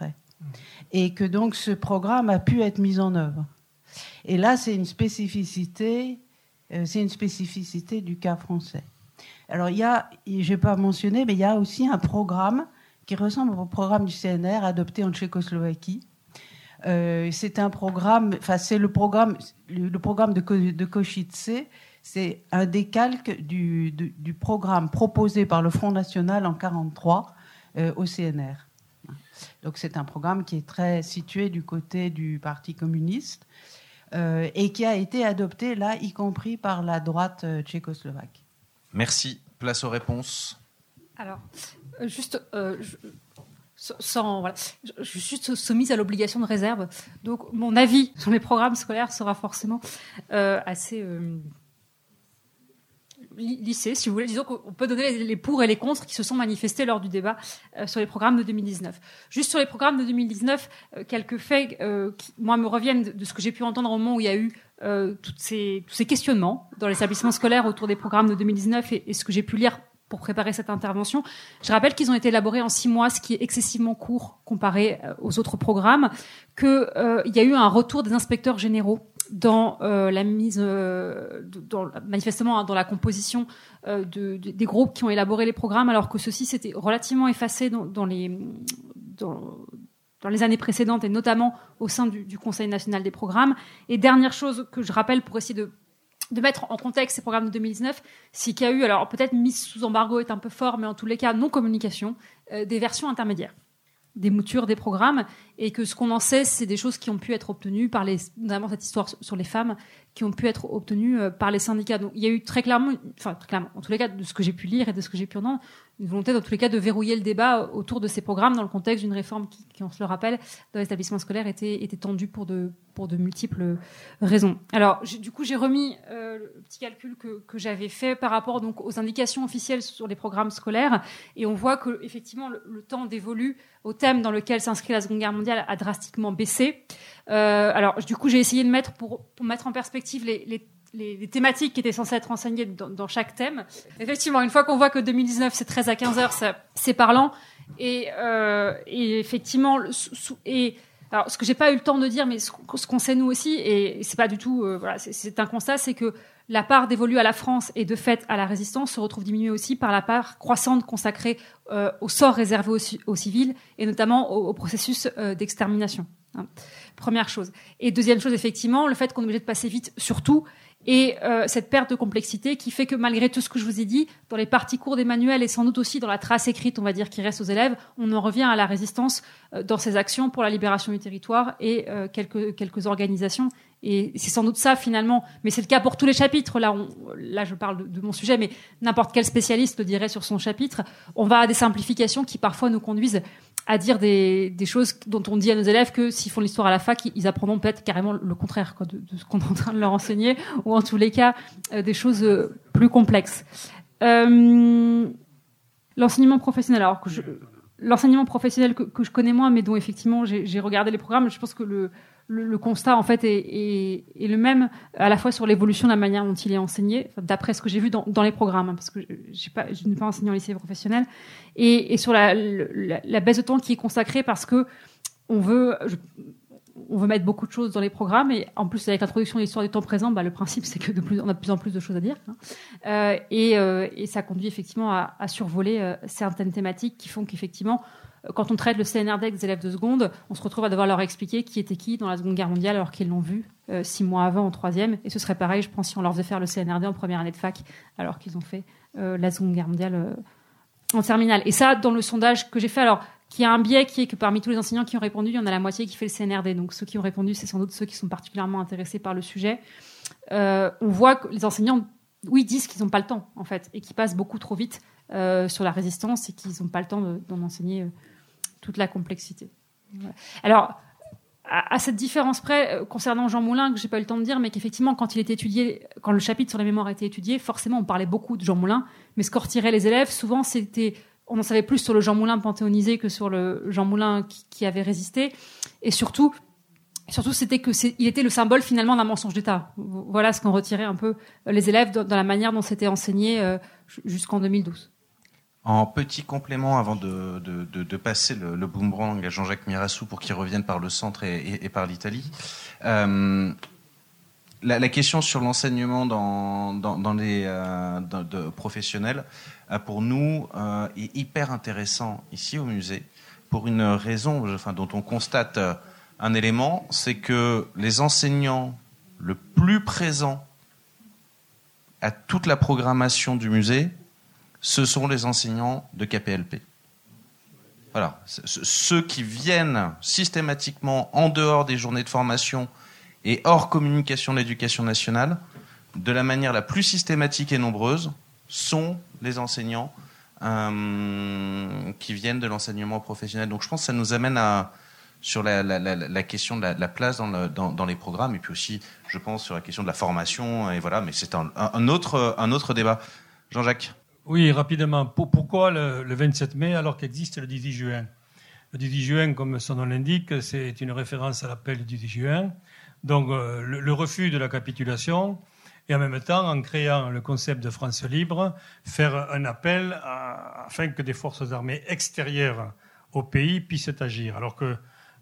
et que donc ce programme a pu être mis en œuvre. Et là, c'est une spécificité, euh, c'est une spécificité du cas français. Alors, il y a, je n'ai pas mentionné, mais il y a aussi un programme qui ressemble au programme du C N R adopté en Tchécoslovaquie. Euh, c'est un programme, enfin, c'est le programme, le, le programme de, de Košice. C'est un décalque du, du, du programme proposé par le Front National en mille neuf cent quarante-trois euh, au C N R. Donc c'est un programme qui est très situé du côté du Parti communiste euh, et qui a été adopté là, y compris par la droite euh, tchécoslovaque. Merci. Place aux réponses. Alors, euh, juste... Euh, je... Sans, voilà. Je suis juste soumise à l'obligation de réserve. Donc, mon avis sur les programmes scolaires sera forcément euh, assez euh, lissé, si vous voulez. Disons qu'on peut donner les pour et les contre qui se sont manifestés lors du débat euh, sur les programmes de deux mille dix-neuf. Juste sur les programmes de deux mille dix-neuf, euh, quelques faits euh, qui, moi, me reviennent de, de ce que j'ai pu entendre au moment où il y a eu euh, toutes ces, tous ces questionnements dans les établissements scolaires autour des programmes de deux mille dix-neuf et, et ce que j'ai pu lire pour préparer cette intervention. Je rappelle qu'ils ont été élaborés en six mois, ce qui est excessivement court comparé aux autres programmes, qu'il euh, y a eu un retour des inspecteurs généraux dans euh, la mise, euh, dans, manifestement dans la composition euh, de, de, des groupes qui ont élaboré les programmes, alors que ceux-ci s'étaient relativement effacés dans, dans, les, dans, dans les années précédentes, et notamment au sein du, du Conseil national des programmes. Et dernière chose que je rappelle pour essayer de de mettre en contexte ces programmes de deux mille dix-neuf, c'est qu'il y a eu, alors peut-être mise sous embargo est un peu fort, mais en tous les cas, non-communication, euh, des versions intermédiaires, des moutures des programmes, et que ce qu'on en sait, c'est des choses qui ont pu être obtenues par les, notamment cette histoire sur les femmes, qui ont pu être obtenues euh, par les syndicats. Donc il y a eu très clairement, enfin très clairement, en tous les cas, de ce que j'ai pu lire et de ce que j'ai pu entendre, une volonté dans tous les cas de verrouiller le débat autour de ces programmes dans le contexte d'une réforme qui, qui on se le rappelle, dans les établissements scolaires était, était tendue pour de, pour de multiples raisons. Alors, du coup, j'ai remis euh, le petit calcul que, que j'avais fait par rapport donc aux indications officielles sur les programmes scolaires, et on voit que effectivement le, le temps dévolu au thème dans lequel s'inscrit la Seconde Guerre mondiale a drastiquement baissé. Euh, alors, du coup, j'ai essayé de mettre pour, pour mettre en perspective les, les Les, les thématiques qui étaient censées être enseignées dans, dans chaque thème. Effectivement, une fois qu'on voit que deux mille dix-neuf, c'est treize à quinze heures, ça, c'est parlant. Et, euh, et effectivement, sous, et, alors, ce que j'ai pas eu le temps de dire, mais ce, ce qu'on sait nous aussi, et c'est pas du tout, euh, voilà, c'est, c'est un constat, c'est que la part dévolue à la France et de fait à la résistance se retrouve diminuée aussi par la part croissante consacrée euh, au sort réservé aux, aux civils et notamment au, au processus euh, d'extermination. Hein. Première chose. Et deuxième chose, effectivement, le fait qu'on est obligé de passer vite sur tout, et euh, cette perte de complexité qui fait que malgré tout ce que je vous ai dit, dans les parties courtes des manuels et sans doute aussi dans la trace écrite, on va dire, qui reste aux élèves, on en revient à la résistance euh, dans ses actions pour la libération du territoire et euh, quelques, quelques organisations. Et c'est sans doute ça finalement, mais c'est le cas pour tous les chapitres. Là, on, là je parle de, de mon sujet, mais n'importe quel spécialiste le dirait sur son chapitre. On va à des simplifications qui parfois nous conduisent à dire des, des choses dont on dit à nos élèves que s'ils font l'histoire à la fac, ils apprendront peut-être carrément le contraire quoi, de, de ce qu'on est en train de leur enseigner, ou en tous les cas euh, des choses euh, plus complexes. Euh, l'enseignement professionnel, alors que je, l'enseignement professionnel que, que je connais moins, mais dont effectivement j'ai, j'ai regardé les programmes, je pense que le Le, le constat en fait est, est, est le même à la fois sur l'évolution de la manière dont il est enseigné, enfin, d'après ce que j'ai vu dans, dans les programmes, hein, parce que j'ai pas, je n'ai pas enseigné en lycée professionnel, et, et sur la, la, la baisse de temps qui est consacrée parce que on veut, je, on veut mettre beaucoup de choses dans les programmes, et en plus avec l'introduction de l'histoire du temps présent, bah, le principe c'est que de plus, on a de plus en plus de choses à dire, hein, euh, et, euh, et ça conduit effectivement à, à survoler euh, certaines thématiques qui font qu'effectivement quand on traite le C N R D avec des élèves de seconde, on se retrouve à devoir leur expliquer qui était qui dans la Seconde Guerre mondiale alors qu'ils l'ont vu euh, six mois avant en troisième. Et ce serait pareil, je pense, si on leur faisait faire le C N R D en première année de fac alors qu'ils ont fait euh, la Seconde Guerre mondiale euh, en terminale. Et ça, dans le sondage que j'ai fait, alors qui a un biais qui est que parmi tous les enseignants qui ont répondu, il y en a la moitié qui fait le C N R D. Donc ceux qui ont répondu, c'est sans doute ceux qui sont particulièrement intéressés par le sujet. Euh, on voit que les enseignants, oui, disent qu'ils n'ont pas le temps, en fait, et qu'ils passent beaucoup trop vite euh, sur la résistance et qu'ils n'ont pas le temps de, d'en enseigner euh, toute la complexité. Alors, à, à cette différence près, euh, concernant Jean Moulin, que j'ai pas eu le temps de dire, mais qu'effectivement, quand il était étudié, quand le chapitre sur les mémoires était étudié, forcément, on parlait beaucoup de Jean Moulin, mais ce qu'en retiraient les élèves, souvent, c'était, on en savait plus sur le Jean Moulin panthéonisé que sur le Jean Moulin qui, qui avait résisté, et surtout, surtout, c'était que c'est, il était le symbole finalement d'un mensonge d'État. Voilà ce qu'en retiraient un peu les élèves dans, dans la manière dont c'était enseigné euh, jusqu'en deux mille douze. En petit complément, avant de, de, de, de passer le, le boomerang à Jean-Jacques Mirassou pour qu'il revienne par le centre et, et, et par l'Italie, euh, la, la question sur l'enseignement dans, dans, dans les euh, dans, de, professionnels, euh, pour nous, euh, est hyper intéressant ici au musée, pour une raison enfin, dont on constate un élément, c'est que les enseignants le plus présents à toute la programmation du musée, ce sont les enseignants de K P L P. Voilà, ceux qui viennent systématiquement en dehors des journées de formation et hors communication de l'éducation nationale, de la manière la plus systématique et nombreuse, sont les enseignants euh, qui viennent de l'enseignement professionnel. Donc je pense que ça nous amène à, sur la, la, la, la question de la, la place dans, le, dans, dans les programmes, et puis aussi, je pense, sur la question de la formation, et voilà, mais c'est un, un, autre, un autre débat. Jean-Jacques. Oui, rapidement. Pourquoi le, le vingt-sept mai alors qu'existe le dix-huit juin? Le dix-huit juin, comme son nom l'indique, c'est une référence à l'appel du dix-huit juin. Donc euh, le, le refus de la capitulation, et en même temps, en créant le concept de France libre, faire un appel à, afin que des forces armées extérieures au pays puissent agir. Alors que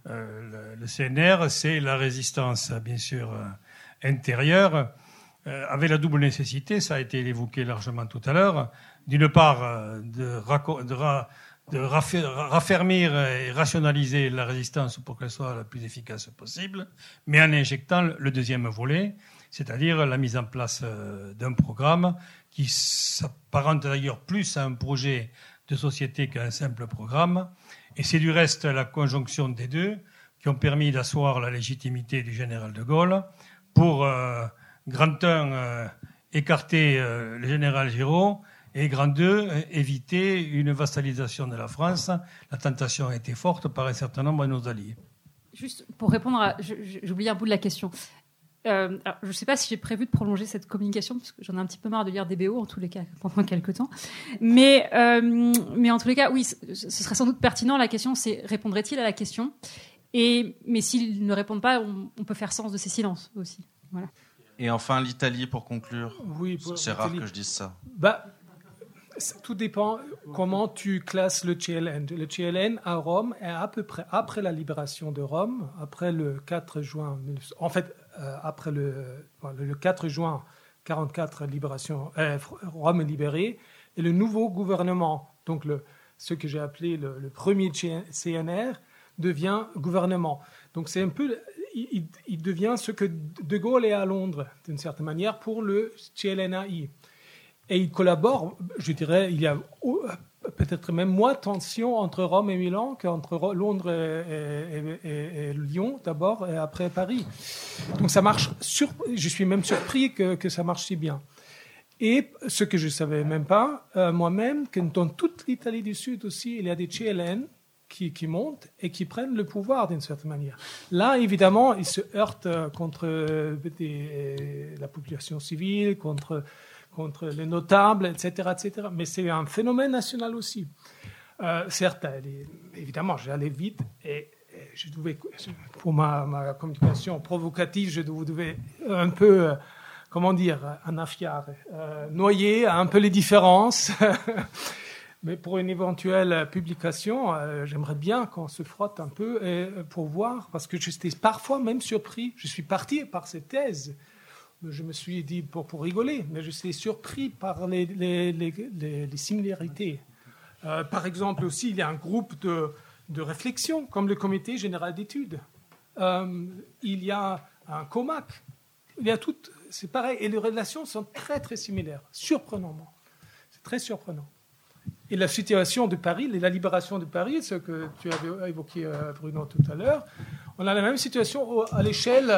euh, le, le C N R, c'est la résistance, bien sûr, euh, intérieure, euh, avait la double nécessité, ça a été évoqué largement tout à l'heure, d'une part, euh, de, raco- de, ra- de raffer- raffermir et rationaliser la résistance pour qu'elle soit la plus efficace possible, mais en injectant le deuxième volet, c'est-à-dire la mise en place euh, d'un programme qui s'apparente d'ailleurs plus à un projet de société qu'à un simple programme. Et c'est du reste la conjonction des deux qui ont permis d'asseoir la légitimité du général de Gaulle pour, euh, grand un, euh, écarter euh, le général Giraud, et grand deux, euh, éviter une vassalisation de la France. La tentation a été forte par un certain nombre de nos alliés. Juste pour répondre à... J'ai oublié un bout de la question. Euh, alors, je ne sais pas si j'ai prévu de prolonger cette communication, parce que j'en ai un petit peu marre de lire des B O, en tous les cas, pendant quelques temps. Mais, euh, mais en tous les cas, oui, ce serait sans doute pertinent. La question, c'est répondrait-il à la question? Et, mais s'ils ne répondent pas, on, on peut faire sens de ces silences aussi. Voilà. Et enfin, l'Italie, pour conclure. Oui, pour c'est rare que je dise ça. Bah, tout dépend comment tu classes le C L N. Le C L N à Rome est à peu près après la libération de Rome, après le quatre juin. En fait, euh, après le, le quatre juin quarante-quatre, libération, euh, Rome est libérée, et le nouveau gouvernement, donc le, ce que j'ai appelé le, le premier C N R, devient gouvernement. Donc c'est un peu, il, il devient ce que De Gaulle est à Londres, d'une certaine manière, pour le C L N A I. Et il collabore, je dirais, il y a peut-être même moins de tension entre Rome et Milan qu'entre Londres et, et, et, et Lyon d'abord, et après Paris. Donc ça marche, sur, je suis même surpris que, que ça marche si bien. Et ce que je ne savais même pas, euh, moi-même, que dans toute l'Italie du Sud aussi, il y a des C L N qui, qui montent et qui prennent le pouvoir d'une certaine manière. Là, évidemment, ils se heurtent contre des, la population civile, contre... contre les notables, et cetera, et cetera. Mais c'est un phénomène national aussi. Euh, certes, évidemment, j'allais vite et, et je devais, pour ma, ma communication provocative, je devais un peu, euh, comment dire, un affiard, euh, noyer un peu les différences. Mais pour une éventuelle publication, euh, j'aimerais bien qu'on se frotte un peu et, pour voir, parce que j'étais parfois même surpris. Je suis parti par cette thèse. Je me suis dit pour, pour rigoler, mais je suis surpris par les, les, les, les, les similarités. Euh, par exemple, aussi, il y a un groupe de, de réflexion, comme le Comité général d'études. Euh, il y a un COMAC. Il y a tout, c'est pareil. Et les relations sont très, très similaires, surprenamment. C'est très surprenant. Et la situation de Paris, la libération de Paris, ce que tu avais évoqué, Bruno, tout à l'heure, on a la même situation à l'échelle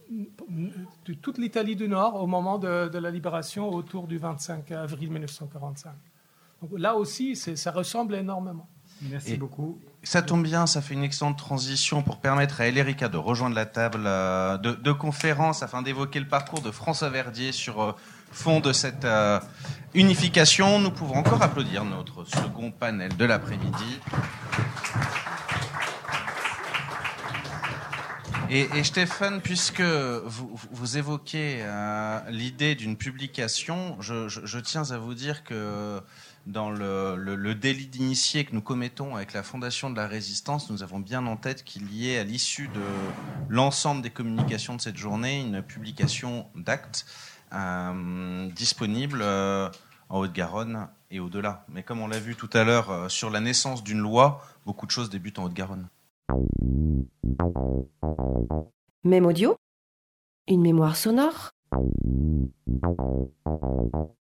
de toute l'Italie du Nord au moment de, de la libération autour du vingt-cinq avril mille neuf cent quarante-cinq. Donc là aussi, c'est, ça ressemble énormément. Merci Et beaucoup. Ça tombe bien, ça fait une excellente transition pour permettre à Elérica de rejoindre la table de, de conférence afin d'évoquer le parcours de François Verdier sur fond de cette euh, unification. Nous pouvons encore applaudir notre second panel de l'après-midi. Et, et Stéphane, puisque vous, vous évoquez euh, l'idée d'une publication, je, je, je tiens à vous dire que dans le, le, le délit d'initié que nous commettons avec la Fondation de la Résistance, nous avons bien en tête qu'il y ait à l'issue de l'ensemble des communications de cette journée une publication d'actes euh, disponible euh, en Haute-Garonne et au-delà. Mais comme on l'a vu tout à l'heure euh, sur la naissance d'une loi, beaucoup de choses débutent en Haute-Garonne. Même audio, une mémoire sonore.